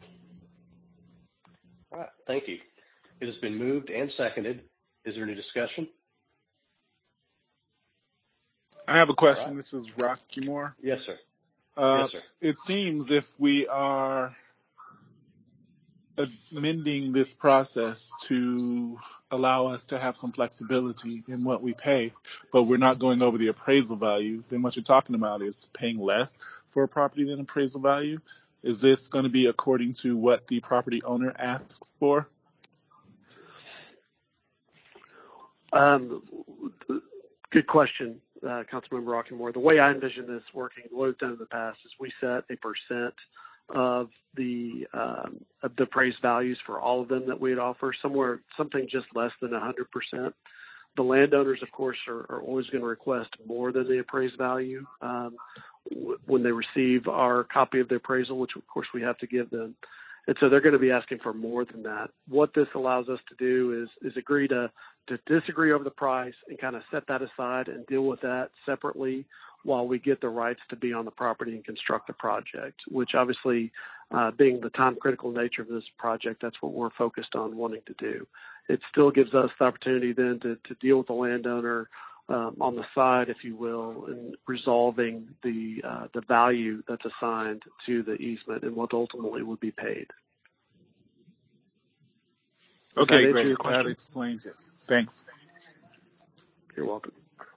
All right, thank you. It has been moved and seconded. Is there any discussion? I have a question. Right. This is Rocky Moore. Yes, sir. Yes, sir. It seems if we are amending this process to allow us to have some flexibility in what we pay, but we're not going over the appraisal value, then what you're talking about is paying less for a property than appraisal value. Is this going to be according to what the property owner asks for? Good question, Councilmember Rockmore. The way I envision this working, what we've done in the past is we set a percent of the appraised values for all of them that we'd offer, something just less than 100%. The landowners, of course, are always going to request more than the appraised value when they receive our copy of the appraisal, which of course we have to give them. And so they're going to be asking for more than that. What this allows us to do is agree to disagree over the price and kind of set that aside and deal with that separately while we get the rights to be on the property and construct the project, which obviously, being the time critical nature of this project, that's what we're focused on wanting to do. It still gives us the opportunity then to deal with the landowner on the side, if you will, in resolving the value that's assigned to the easement and what ultimately would be paid. Okay, great. That explains it. Thanks. You're welcome.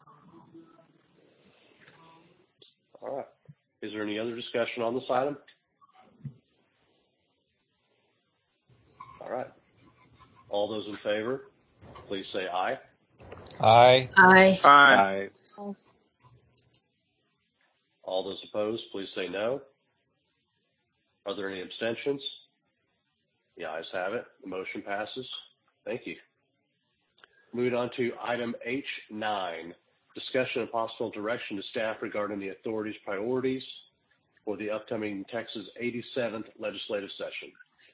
All right. Is there any other discussion on this item? All right. All those in favor, please say aye. Aye. Aye. Aye. All those opposed, please say no. Are there any abstentions? The ayes have it. The motion passes. Thank you. Moving on to item H9, discussion and possible direction to staff regarding the authority's priorities for the upcoming Texas 87th legislative session.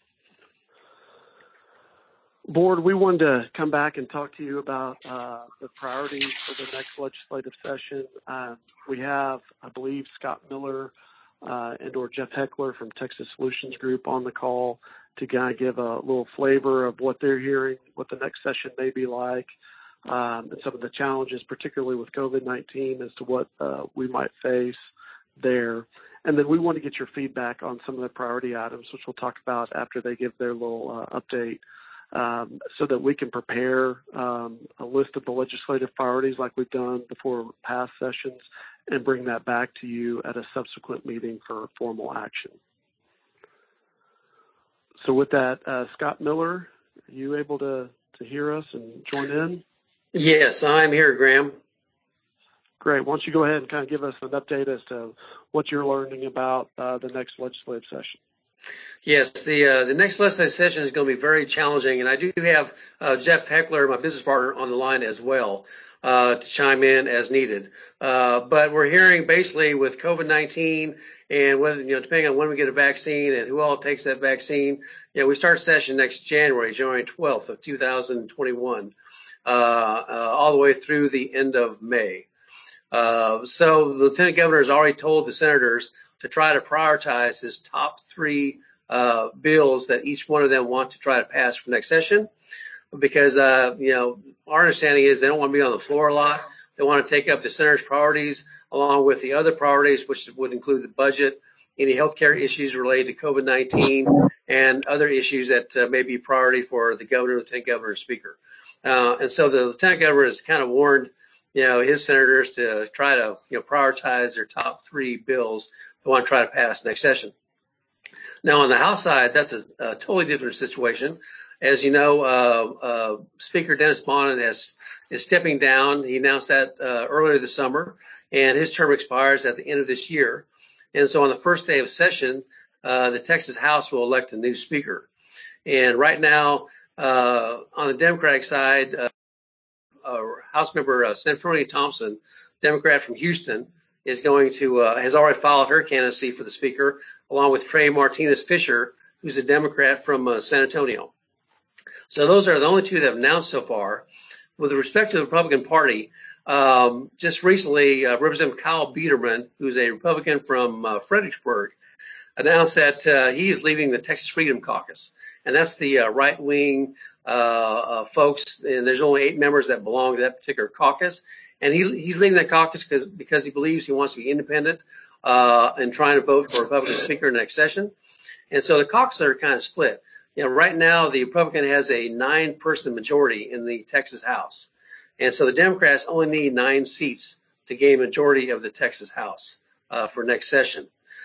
Board, we wanted to come back and talk to you about the priorities for the next legislative session. We have, I believe, Scott Miller and or Jeff Heckler from Texas Solutions Group on the call to kind of give a little flavor of what they're hearing, what the next session may be like, and some of the challenges, particularly with COVID-19, as to what we might face there. And then we want to get your feedback on some of the priority items, which we'll talk about after they give their little update, so that we can prepare a list of the legislative priorities like we've done before past sessions and bring that back to you at a subsequent meeting for formal action. So with that, Scott Miller, are you able to hear us and join in? Yes, I'm here, Graham. Great. Why don't you go ahead and kind of give us an update as to what you're learning about the next legislative session? Yes, the next legislative session is going to be very challenging, and I do have Jeff Heckler, my business partner, on the line as well to chime in as needed. But we're hearing basically with COVID-19 and whether, depending on when we get a vaccine and who all takes that vaccine, we start session next January 12th of 2021, all the way through the end of May. So the Lieutenant Governor has already told the senators to try to prioritize his top three bills that each one of them want to try to pass for next session, because our understanding is they don't want to be on the floor a lot. They want to take up the senator's priorities along with the other priorities, which would include the budget, any healthcare issues related to COVID-19, and other issues that may be priority for the governor, lieutenant governor, and speaker. And so the lieutenant governor has kind of warned his senators to try to prioritize their top three bills they want to try to pass next session. Now, on the House side, that's a totally different situation. As you know, Speaker Dennis Bonnen is stepping down. He announced that earlier this summer, and his term expires at the end of this year. And so on the first day of session, the Texas House will elect a new speaker. And right now, on the Democratic side, House member Sanfronia Thompson, Democrat from Houston, is going to has already filed her candidacy for the speaker, along with Trey Martinez Fisher, who's a Democrat from San Antonio. So those are the only two that have announced so far. With respect to the Republican Party, just recently, Representative Kyle Biederman, who's a Republican from Fredericksburg, announced that he is leaving the Texas Freedom Caucus. And that's the right-wing folks, and there's only 8 members that belong to that particular caucus. And he's leaving that caucus because he believes he wants to be independent and trying to vote for a Republican speaker in the next session. And so the caucuses are kind of split. Right now the Republican has a 9-person majority in the Texas House. And so the Democrats only need 9 seats to gain a majority of the Texas House for next session.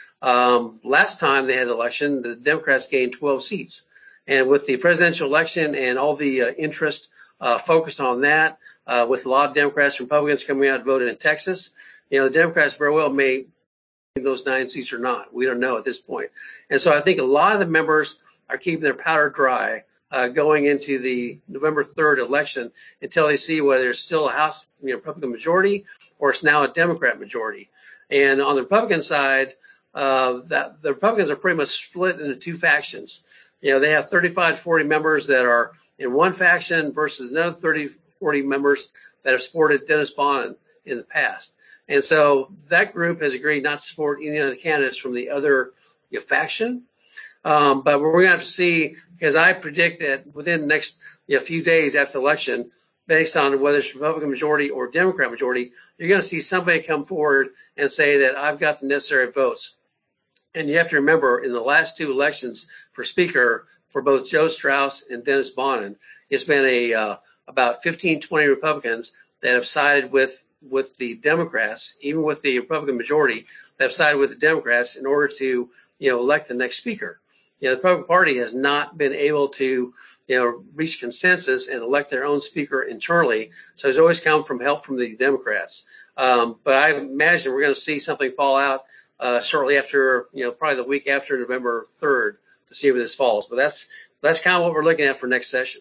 Last time they had an election, the Democrats gained 12 seats. And with the presidential election and all the interest focused on that, with a lot of Democrats and Republicans coming out to vote in Texas, the Democrats very well may those 9 seats or not. We don't know at this point. And so I think a lot of the members are keeping their powder dry going into the November 3rd election until they see whether it's still a House Republican majority or it's now a Democrat majority. And on the Republican side, the Republicans are pretty much split into 2 factions. They have 35 to 40 members that are in one faction versus another 30, 40 members that have supported Dennis Bonnen in the past. And so that group has agreed not to support any of the candidates from the other faction. But we're going to have to see, because I predict that within the next few days after the election, based on whether it's Republican majority or Democrat majority, you're going to see somebody come forward and say that I've got the necessary votes. And you have to remember, in the last 2 elections for speaker, for both Joe Straus and Dennis Bonnen, it's been about 15, 20 Republicans that have sided with the Democrats, even with the Republican majority, that have sided with the Democrats in order to, elect the next speaker. The Republican Party has not been able to, reach consensus and elect their own speaker internally. So it's always come from help from the Democrats. But I imagine we're going to see something fall out shortly after, probably the week after November 3rd to see where this falls. But that's kind of what we're looking at for next session.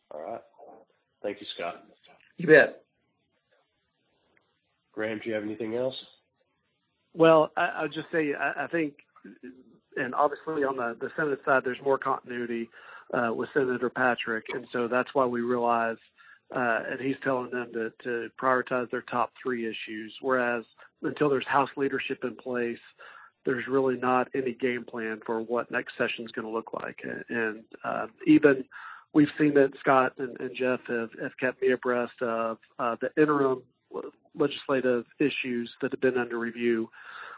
All right. Thank you, Scott. You bet. Graham, do you have anything else? Well, I'll just say I think, and obviously on the Senate side, there's more continuity with Senator Patrick, and so that's why we realize, and he's telling them to prioritize their top 3 issues, whereas until there's House leadership in place, there's really not any game plan for what next session is going to look like. And even we've seen that Scott and Jeff have kept me abreast of the interim legislative issues that have been under review.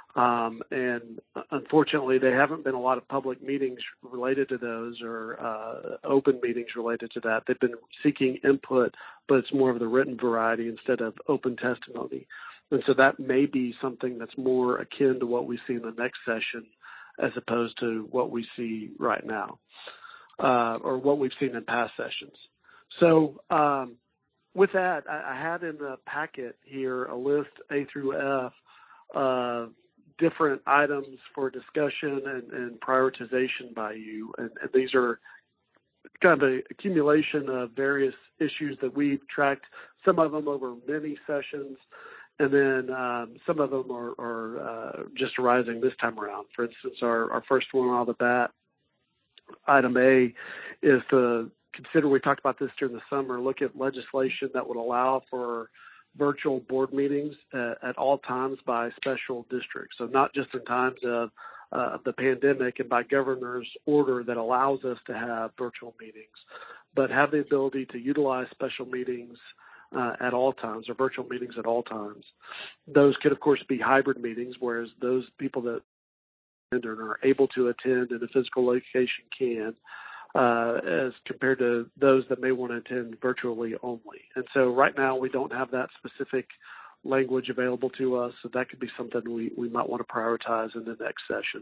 And unfortunately, there haven't been a lot of public meetings related to those or open meetings related to that. They've been seeking input, but it's more of the written variety instead of open testimony. And so that may be something that's more akin to what we see in the next session as opposed to what we see right now or what we've seen in past sessions. So with that, I had in the packet here a list A through F of different items for discussion and prioritization by you. And these are kind of an accumulation of various issues that we've tracked, some of them over many sessions, and then some of them are just arising this time around. For instance, our first one out of the bat, item A, is to consider, we talked about this during the summer, look at legislation that would allow for virtual board meetings at all times by special districts. So not just in times of the pandemic and by governor's order that allows us to have virtual meetings, but have the ability to utilize special meetings at all times or virtual meetings at all times. Those could, of course, be hybrid meetings, whereas those people that are able to attend in a physical location can, as compared to those that may want to attend virtually only. And so right now we don't have that specific language available to us, so that could be something we might want to prioritize in the next session.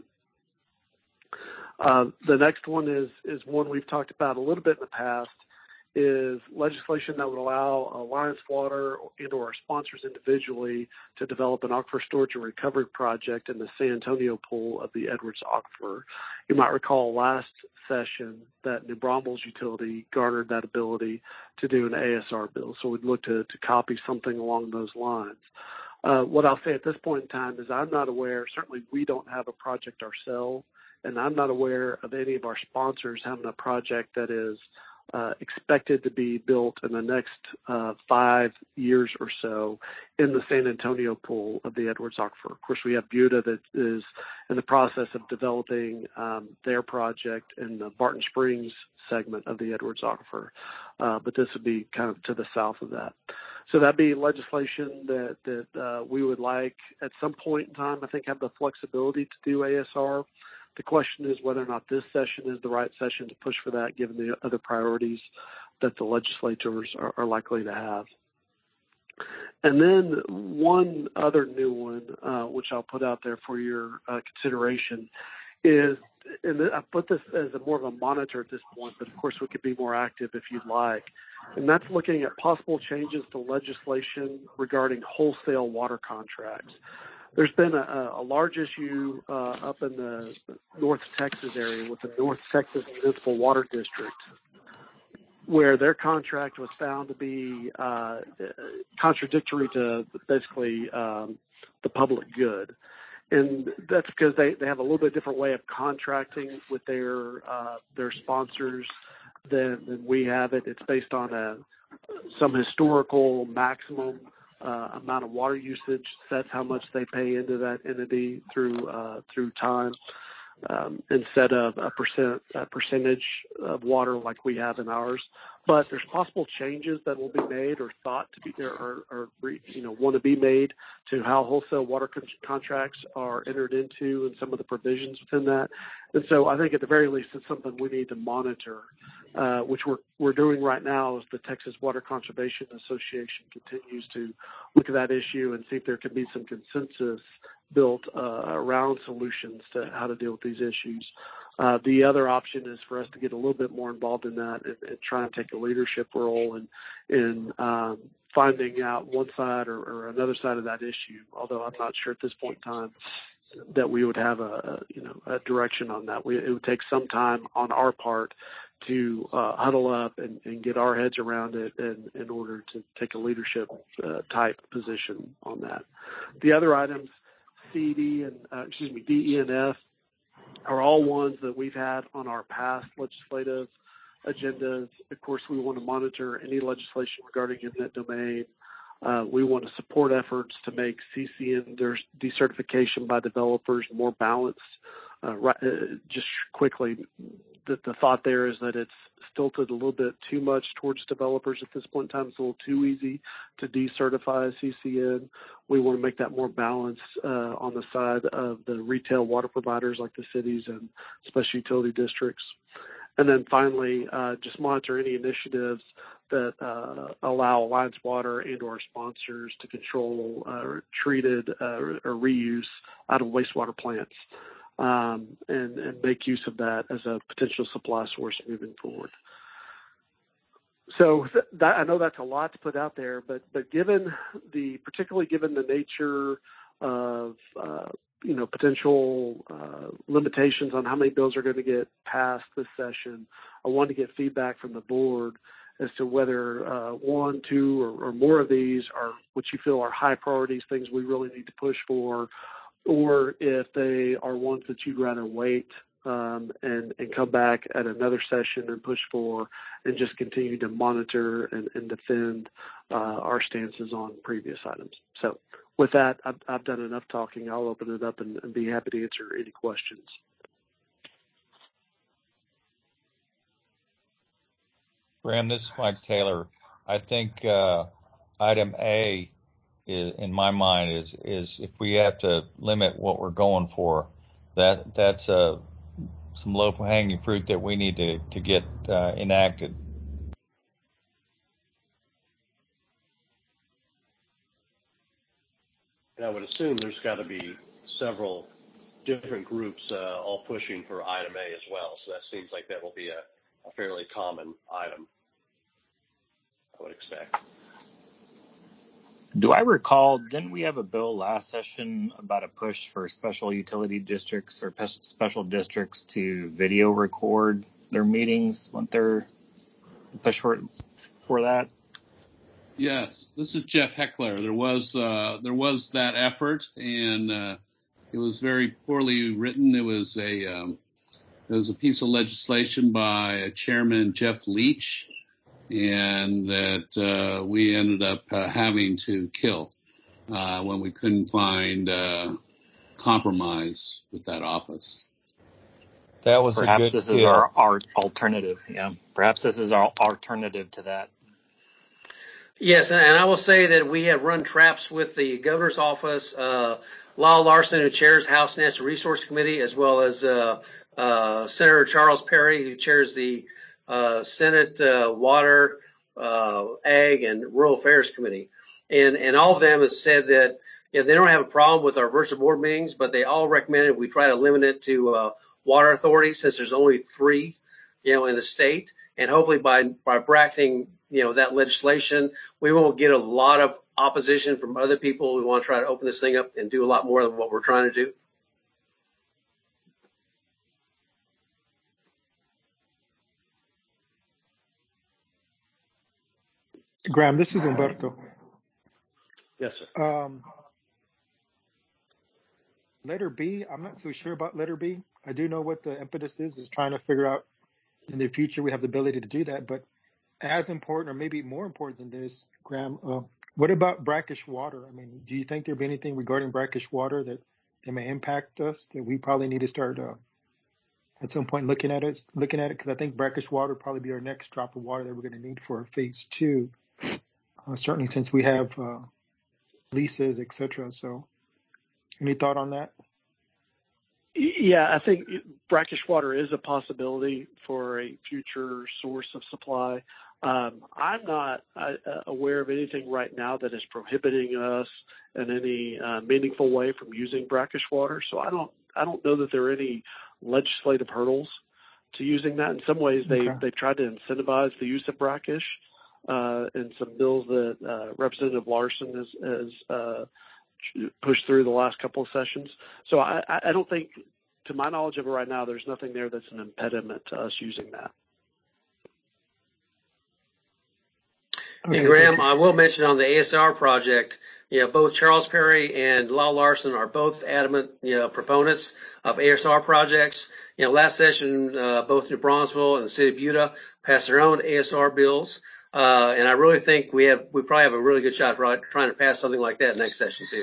The next one is one we've talked about a little bit in the past, is legislation that would allow Alliance Water and or our sponsors individually to develop an aquifer storage and recovery project in the San Antonio pool of the Edwards Aquifer. You might recall last session that New Braunfels utility garnered that ability to do an ASR bill, so we'd look to copy something along those lines. What I'll say at this point in time is I'm not aware, certainly we don't have a project ourselves, and I'm not aware of any of our sponsors having a project that is expected to be built in the next 5 years or so in the San Antonio pool of the Edwards Aquifer. Of course, we have Buda that is in the process of developing their project in the Barton Springs segment of the Edwards Aquifer, but this would be kind of to the south of that. So that'd be legislation that we would like at some point in time, I think, have the flexibility to do ASR. The question is whether or not this session is the right session to push for that, given the other priorities that the legislators are likely to have. And then one other new one, which I'll put out there for your consideration, is, and I put this as more of a monitor at this point, but of course we could be more active if you'd like, and that's looking at possible changes to legislation regarding wholesale water contracts. There's been a large issue up in the North Texas area with the North Texas Municipal Water District, where their contract was found to be contradictory to basically the public good. And that's because they have a little bit different way of contracting with their sponsors than we have it. It's based on some historical maximum amount of water usage. That's how much they pay into that entity through time, instead of a percentage of water like we have in ours. But there's possible changes that will be made or thought to be or want to be made to how wholesale water contracts are entered into and some of the provisions within that. And so I think at the very least it's something we need to monitor, which we're doing right now as the Texas Water Conservation Association continues to look at that issue and see if there can be some consensus built around solutions to how to deal with these issues. The other option is for us to get a little bit more involved in that and try and take a leadership role in finding out one side or another side of that issue, although I'm not sure at this point in time that we would have a direction on that. It would take some time on our part to huddle up and get our heads around it in order to take a leadership type position on that. The other items, D, E, and F, are all ones that we've had on our past legislative agendas. Of course, we want to monitor any legislation regarding eminent domain. We want to support efforts to make CCN decertification by developers more balanced. Just quickly, the thought there is that it's stilted a little bit too much towards developers at this point in time. It's a little too easy to decertify CCN. We want to make that more balanced on the side of the retail water providers like the cities and special utility districts. And then finally, just monitor any initiatives that allow Alliance Water and or sponsors to control treated or reuse out of wastewater plants. And make use of that as a potential supply source moving forward. So I know that's a lot to put out there, but particularly given the nature of potential limitations on how many bills are going to get passed this session, I want to get feedback from the board as to whether one, two, or more of these are what you feel are high priorities, things we really need to push for, or if they are ones that you'd rather wait and come back at another session and push for, and just continue to monitor and defend our stances on previous items. So with that, I've done enough talking. I'll open it up and be happy to answer any questions. Graham, this is Mike Taylor. I think item A, in my mind, is if we have to limit what we're going for, that's some low-hanging fruit that we need to get enacted. And I would assume there's got to be several different groups all pushing for item A as well. So that seems like that will be a fairly common item, I would expect. Do I recall, didn't we have a bill last session about a push for special utility districts or special districts to video record their meetings? Wasn't there a push for that? Yes, this is Jeff Heckler. There was that effort, and it was very poorly written. It was a piece of legislation by Chairman Jeff Leach, and that we ended up having to kill when we couldn't find compromise with that office. That was perhaps this is our alternative. Yeah, perhaps this is our alternative to that. Yes, and I will say that we have run traps with the governor's office, Lyle Larson, who chairs House Natural Resource Committee, as well as Senator Charles Perry, who chairs the Senate Water, Ag, and Rural Affairs Committee. And all of them have said that they don't have a problem with our virtual board meetings, but they all recommended we try to limit it to water authorities, since there's only 3, in the state. And hopefully by bracketing, that legislation, we won't get a lot of opposition from other people who want to try to open this thing up and do a lot more than what we're trying to do. Graham, this is Humberto. Yes, sir. Letter B, I'm not so sure about letter B. I do know what the impetus is trying to figure out in the future we have the ability to do that. But as important, or maybe more important than this, Graham, what about brackish water? I mean, do you think there'd be anything regarding brackish water that may impact us that we probably need to start at some point looking at it? Because I think brackish water will probably be our next drop of water that we're going to need for phase 2. Certainly since we have leases, et cetera. So any thought on that? Yeah, I think brackish water is a possibility for a future source of supply. I'm not aware of anything right now that is prohibiting us in any meaningful way from using brackish water. So I don't know that there are any legislative hurdles to using that. In some ways, they've tried to incentivize the use of brackish in some bills that Representative Larson has pushed through the last couple of sessions. So I don't think, to my knowledge of it right now, there's nothing there that's an impediment to us using that. And Graham, I will mention on the ASR project, both Charles Perry and Lyle Larson are both adamant, proponents of ASR projects. Last session, both New Braunfelsville and the city of Buda passed their own ASR bills. And I really think we probably have a really good shot for trying to pass something like that next session too.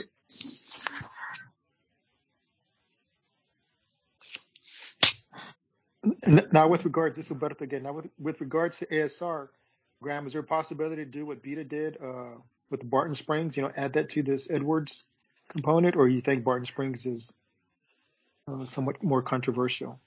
Now, with regards, this is Humberto again. Now, with regards to ASR, Graham, is there a possibility to do what Buda did with Barton Springs? Add that to this Edwards component, or you think Barton Springs is somewhat more controversial?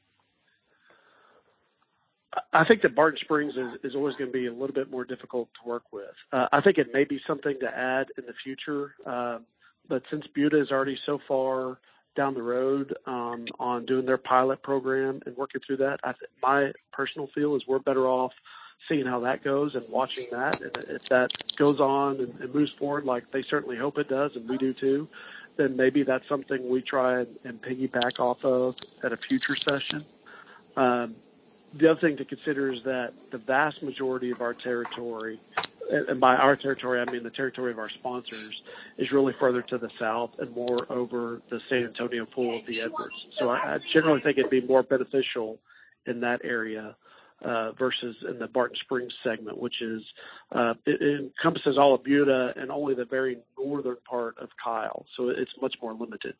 I think that Barton Springs is always going to be a little bit more difficult to work with. I think it may be something to add in the future, but since Buda is already so far down the road on doing their pilot program and working through that, my personal feel is we're better off seeing how that goes and watching that. And if that goes on and moves forward like they certainly hope it does, and we do too, then maybe that's something we try and piggyback off of at a future session. The other thing to consider is that the vast majority of our territory, and by our territory, I mean the territory of our sponsors, is really further to the south and more over the San Antonio pool of the Edwards. So I generally think it'd be more beneficial in that area versus in the Barton Springs segment, which is it encompasses all of Buda and only the very northern part of Kyle. So it's much more limited.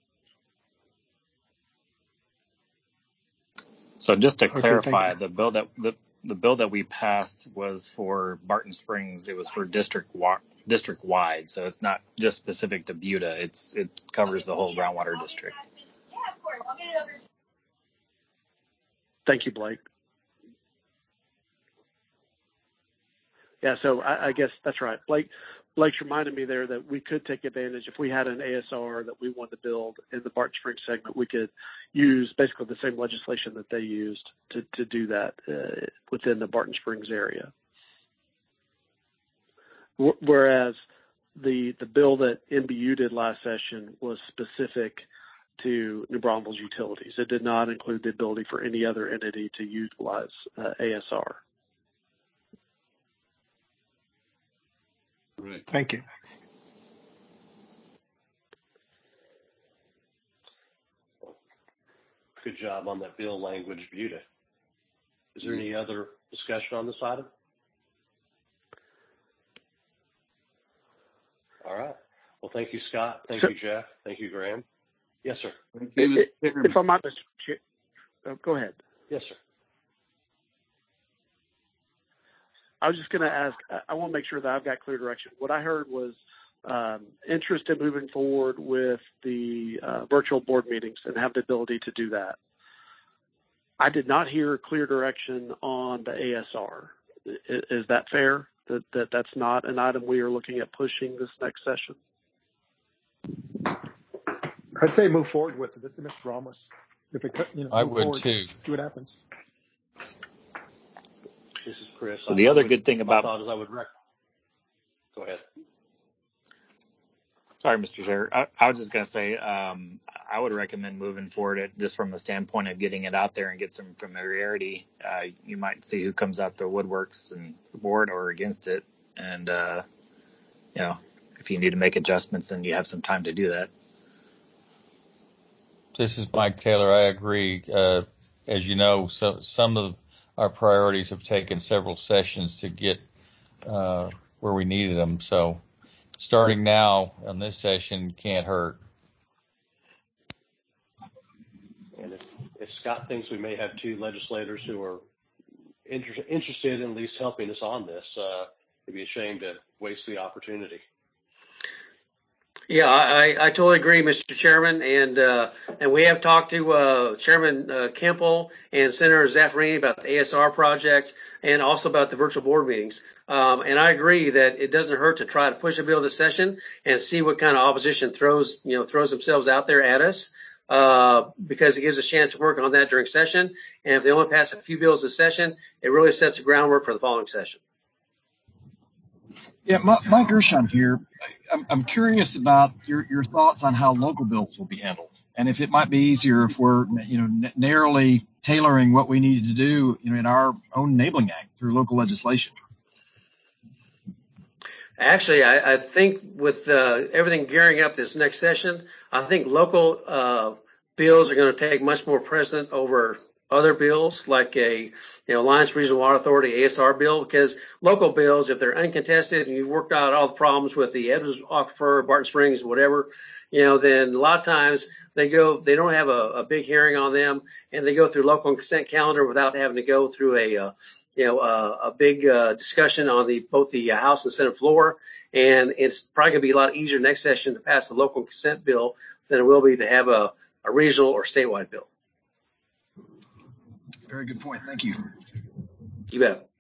So just to clarify, the bill that we passed was for Barton Springs. It was for district wide, so it's not just specific to Buda. It covers the whole groundwater district. Thank you, Blake. Yeah, so I guess that's right. Blake's reminded me there that we could take advantage if we had an ASR that we wanted to build in the Barton Springs segment. We could use basically the same legislation that they used to do that within the Barton Springs area. Whereas the bill that NBU did last session was specific to New Braunfels utilities. It did not include the ability for any other entity to utilize ASR. Right. Thank you. Good job on that bill language, Buda. Is there any other discussion on this item? All right. Well, thank you, Scott. Thank you, Jeff. Thank you, Graham. Yes, sir. Thank you, If I might, go ahead. Yes, sir. I was just going to ask, I want to make sure that I've got clear direction. What I heard was interest in moving forward with the virtual board meetings and have the ability to do that. I did not hear clear direction on the ASR. Is that fair? That's not an item we are looking at pushing this next session? I'd say move forward with it. This is Mr. Ramos. If it, I would forward, too. See what happens. This is Chris. So the other good thing about go ahead. Sorry, Mr. Chair. I was just going to say I would recommend moving forward just from the standpoint of getting it out there and get some familiarity. You might see who comes out the woodworks and board or against it, and if you need to make adjustments, then you have some time to do that. This is Mike Taylor. I agree. As you know, some of our priorities have taken several sessions to get where we needed them. So starting now on this session can't hurt. And if Scott thinks we may have two legislators who are interested in at least helping us on this, it'd be a shame to waste the opportunity. Yeah, I totally agree, Mr. Chairman, and we have talked to Chairman Kemple and Senator Zaffarini about the ASR project and also about the virtual board meetings. And I agree that it doesn't hurt to try to push a bill this session and see what kind of opposition throws themselves out there at us, because it gives us a chance to work on that during session. And if they only pass a few bills this session, it really sets the groundwork for the following session. Yeah, Mike Gershon here. I'm curious about your thoughts on how local bills will be handled, and if it might be easier if we're narrowly tailoring what we need to do in our own enabling act through local legislation. Actually, I think with everything gearing up this next session, I think local bills are going to take much more precedent over other bills like Alliance Regional Water Authority ASR bill, because local bills, if they're uncontested and you've worked out all the problems with the Edwards Aquifer, Barton Springs, whatever, then a lot of times they don't have a big hearing on them, and they go through local consent calendar without having to go through a big discussion on both the House and Senate floor. And it's probably going to be a lot easier next session to pass the local consent bill than it will be to have a regional or statewide bill. Very good point. Thank you. You bet.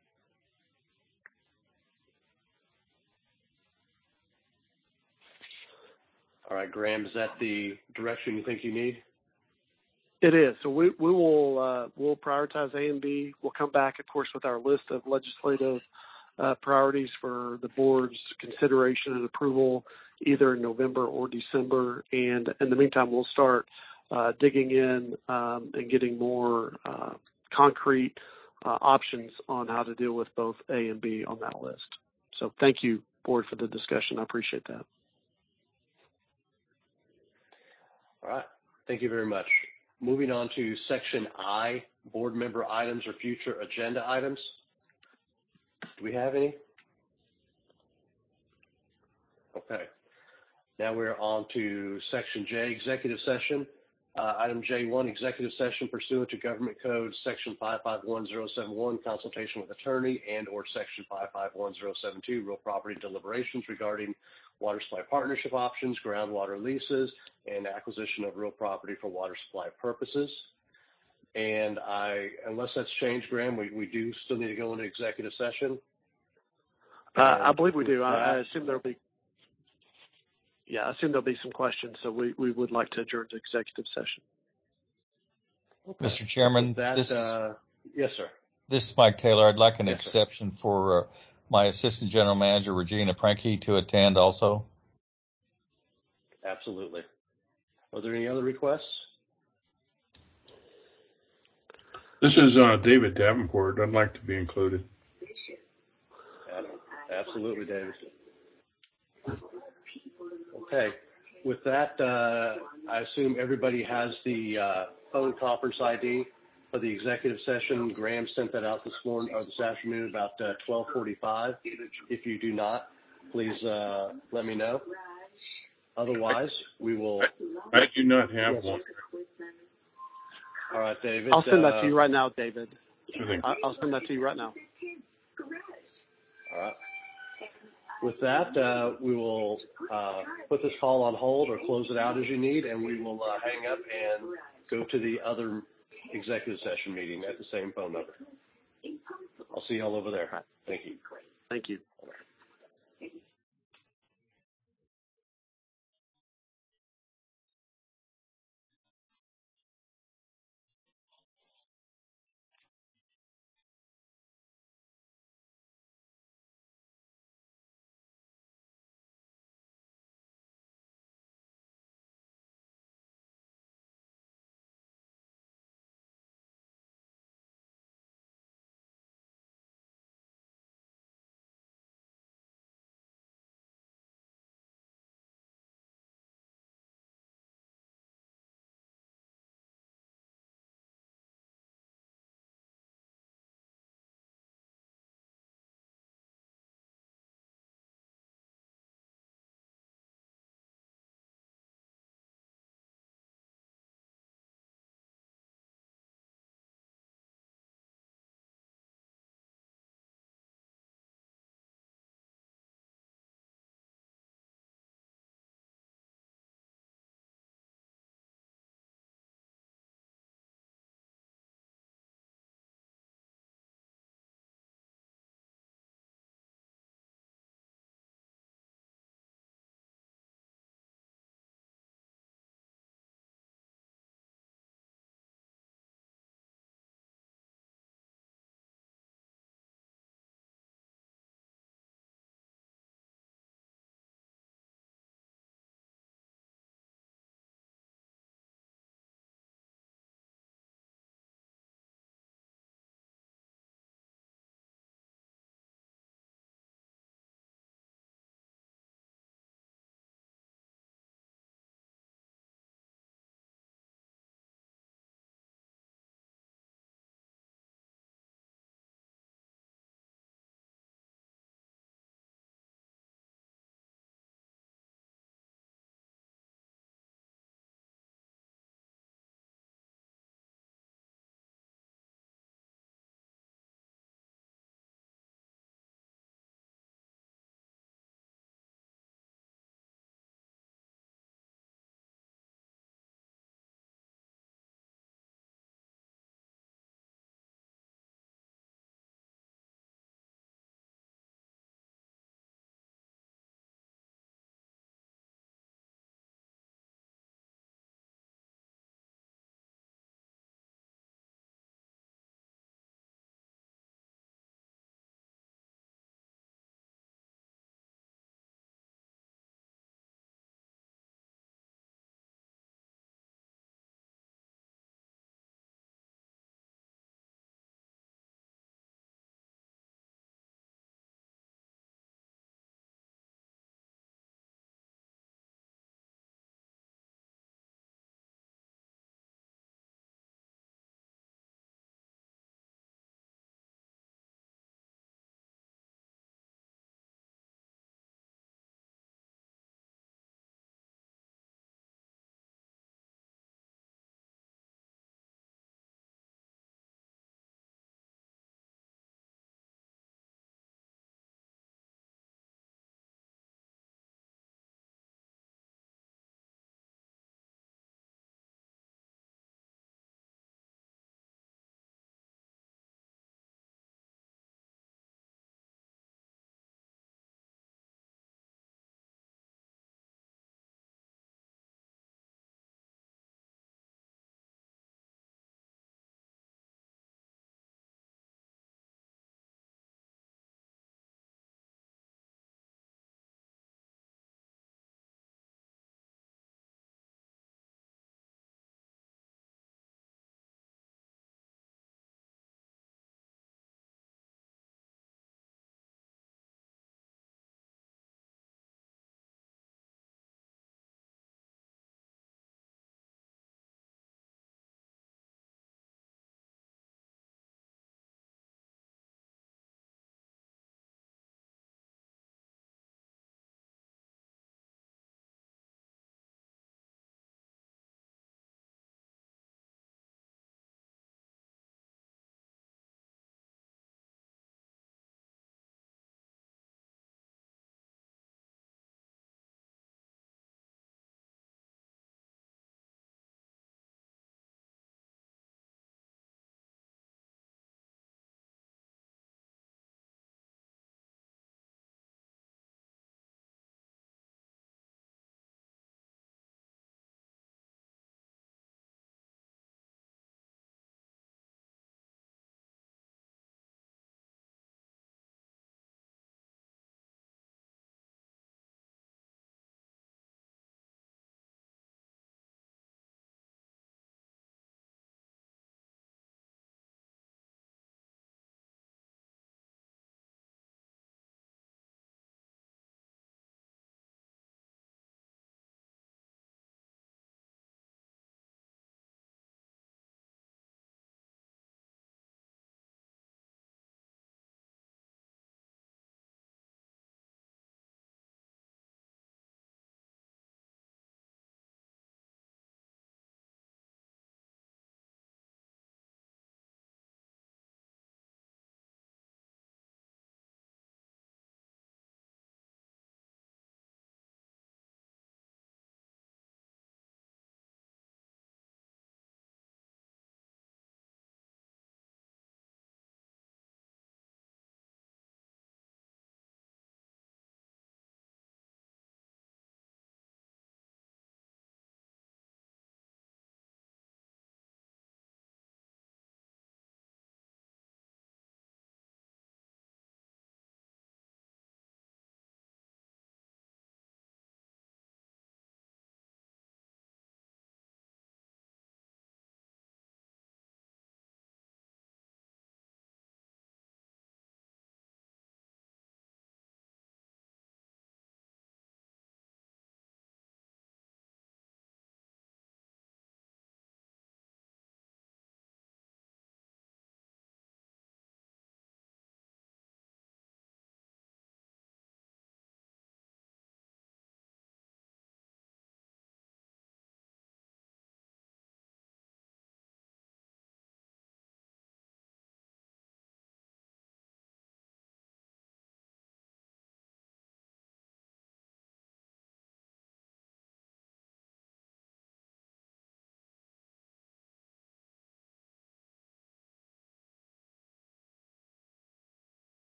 All right, Graham, is that the direction you think you need? It is. So we will we'll prioritize A and B. We'll come back, of course, with our list of legislative priorities for the board's consideration and approval, either in November or December. And in the meantime, we'll start digging in and getting more concrete options on how to deal with both A and B on that list. So thank you, board, for the discussion. I appreciate that. All right. Thank you very much. Moving on to section I, board member items or future agenda items. Do we have any? Okay. Now we're on to section J, executive session. Item J1, executive session pursuant to Government Code section 551071, consultation with attorney, and or section 551072, real property deliberations regarding water supply partnership options, groundwater leases, and acquisition of real property for water supply purposes. And unless that's changed, Graham, we do still need to go into executive session. I believe we do. I assume there'll be. Yeah, I assume there'll be some questions, so we would like to adjourn to executive session. Okay. Mr. Chairman, yes, sir. This is Mike Taylor. I'd like an exception for my Assistant General Manager, Regina Pranke, to attend also. Absolutely. Are there any other requests? This is David Davenport. I'd like to be included. Absolutely, David. Okay. With that, I assume everybody has the phone conference ID for the executive session. Graham sent that out this morning or this afternoon about 12:45. If you do not, please let me know. Otherwise, we will. I do not have one. All right, David. I'll send that to you right now, David. Sure. I'll send that to you right now. All right. With that, we will put this call on hold or close it out as you need, and we will hang up and go to the other executive session meeting at the same phone number. I'll see you all over there. Thank you. Thank you.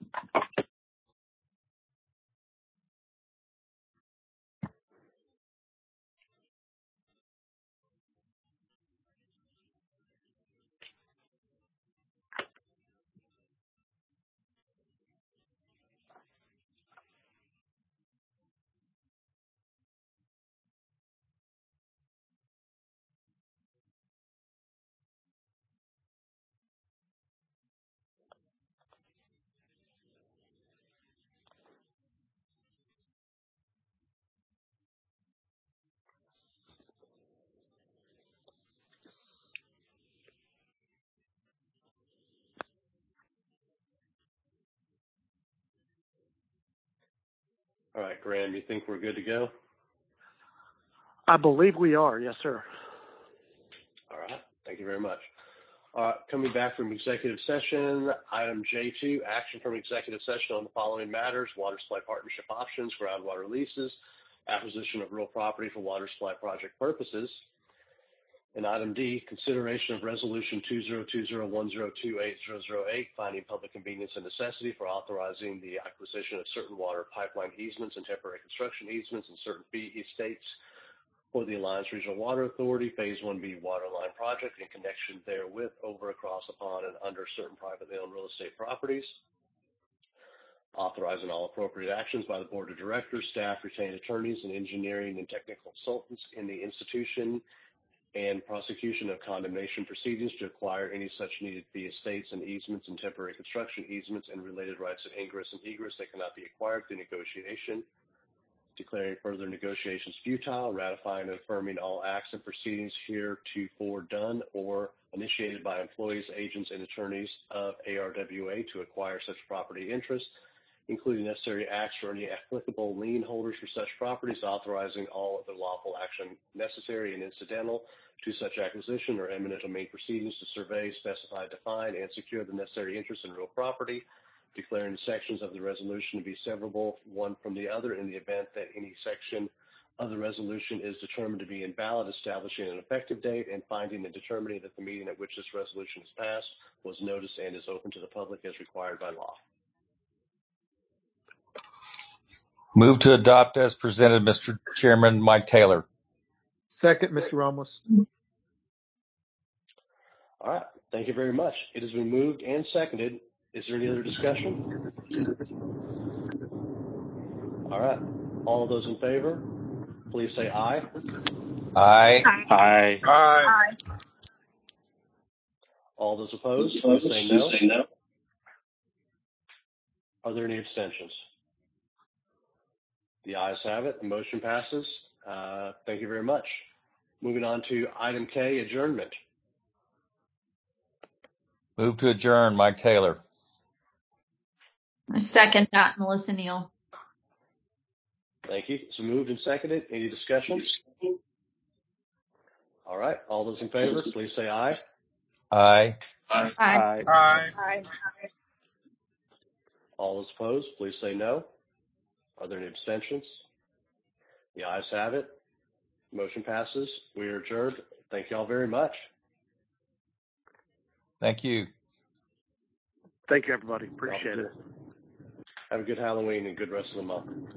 All right, Graham, you think we're good to go? I believe we are. Yes, sir. All right. Thank you very much. All right, coming back from executive session, item J2, action from executive session on the following matters: water supply partnership options, groundwater leases, acquisition of real property for water supply project purposes. And item D, consideration of resolution 2020102808, finding public convenience and necessity for authorizing the acquisition of certain water pipeline easements and temporary construction easements in certain fee estates for the Alliance Regional Water Authority Phase 1B Waterline Project in connection therewith over, across, upon, and under certain privately owned real estate properties. Authorizing all appropriate actions by the Board of Directors, staff, retained attorneys, and engineering and technical consultants in the institution and prosecution of condemnation proceedings to acquire any such needed fee estates and easements and temporary construction easements and related rights of ingress and egress that cannot be acquired through negotiation. Declaring further negotiations futile, ratifying and affirming all acts and proceedings heretofore done or initiated by employees, agents, and attorneys of ARWA to acquire such property interest, including necessary acts for any applicable lien holders for such properties, authorizing all other lawful action necessary and incidental to such acquisition or eminent domain proceedings to survey, specify, define, and secure the necessary interest in real property, declaring sections of the resolution to be severable one from the other in the event that any section of the resolution is determined to be invalid, establishing an effective date, and finding and determining that the meeting at which this resolution is passed was noticed and is open to the public as required by law. Move to adopt as presented, Mr. Chairman. Mike Taylor. Second, Mr. Ramos. All right. Thank you very much. It has been moved and seconded. Is there any other discussion? All right. All those in favor, please say aye. Aye. Aye. Aye. All those opposed, please say no. Are there any abstentions? The ayes have it. The motion passes. Thank you very much. Moving on to item K, adjournment. Move to adjourn, Mike Taylor. I second that, Melissa Neal. Thank you. It's moved and seconded. Any discussion? All right. All those in favor, please say aye. Aye. Aye. Aye. Aye. All those opposed, please say no. Are there any abstentions? The ayes have it. Motion passes. We are adjourned. Thank you all very much. Thank you. Thank you, everybody. Appreciate it. Have a good Halloween and good rest of the month.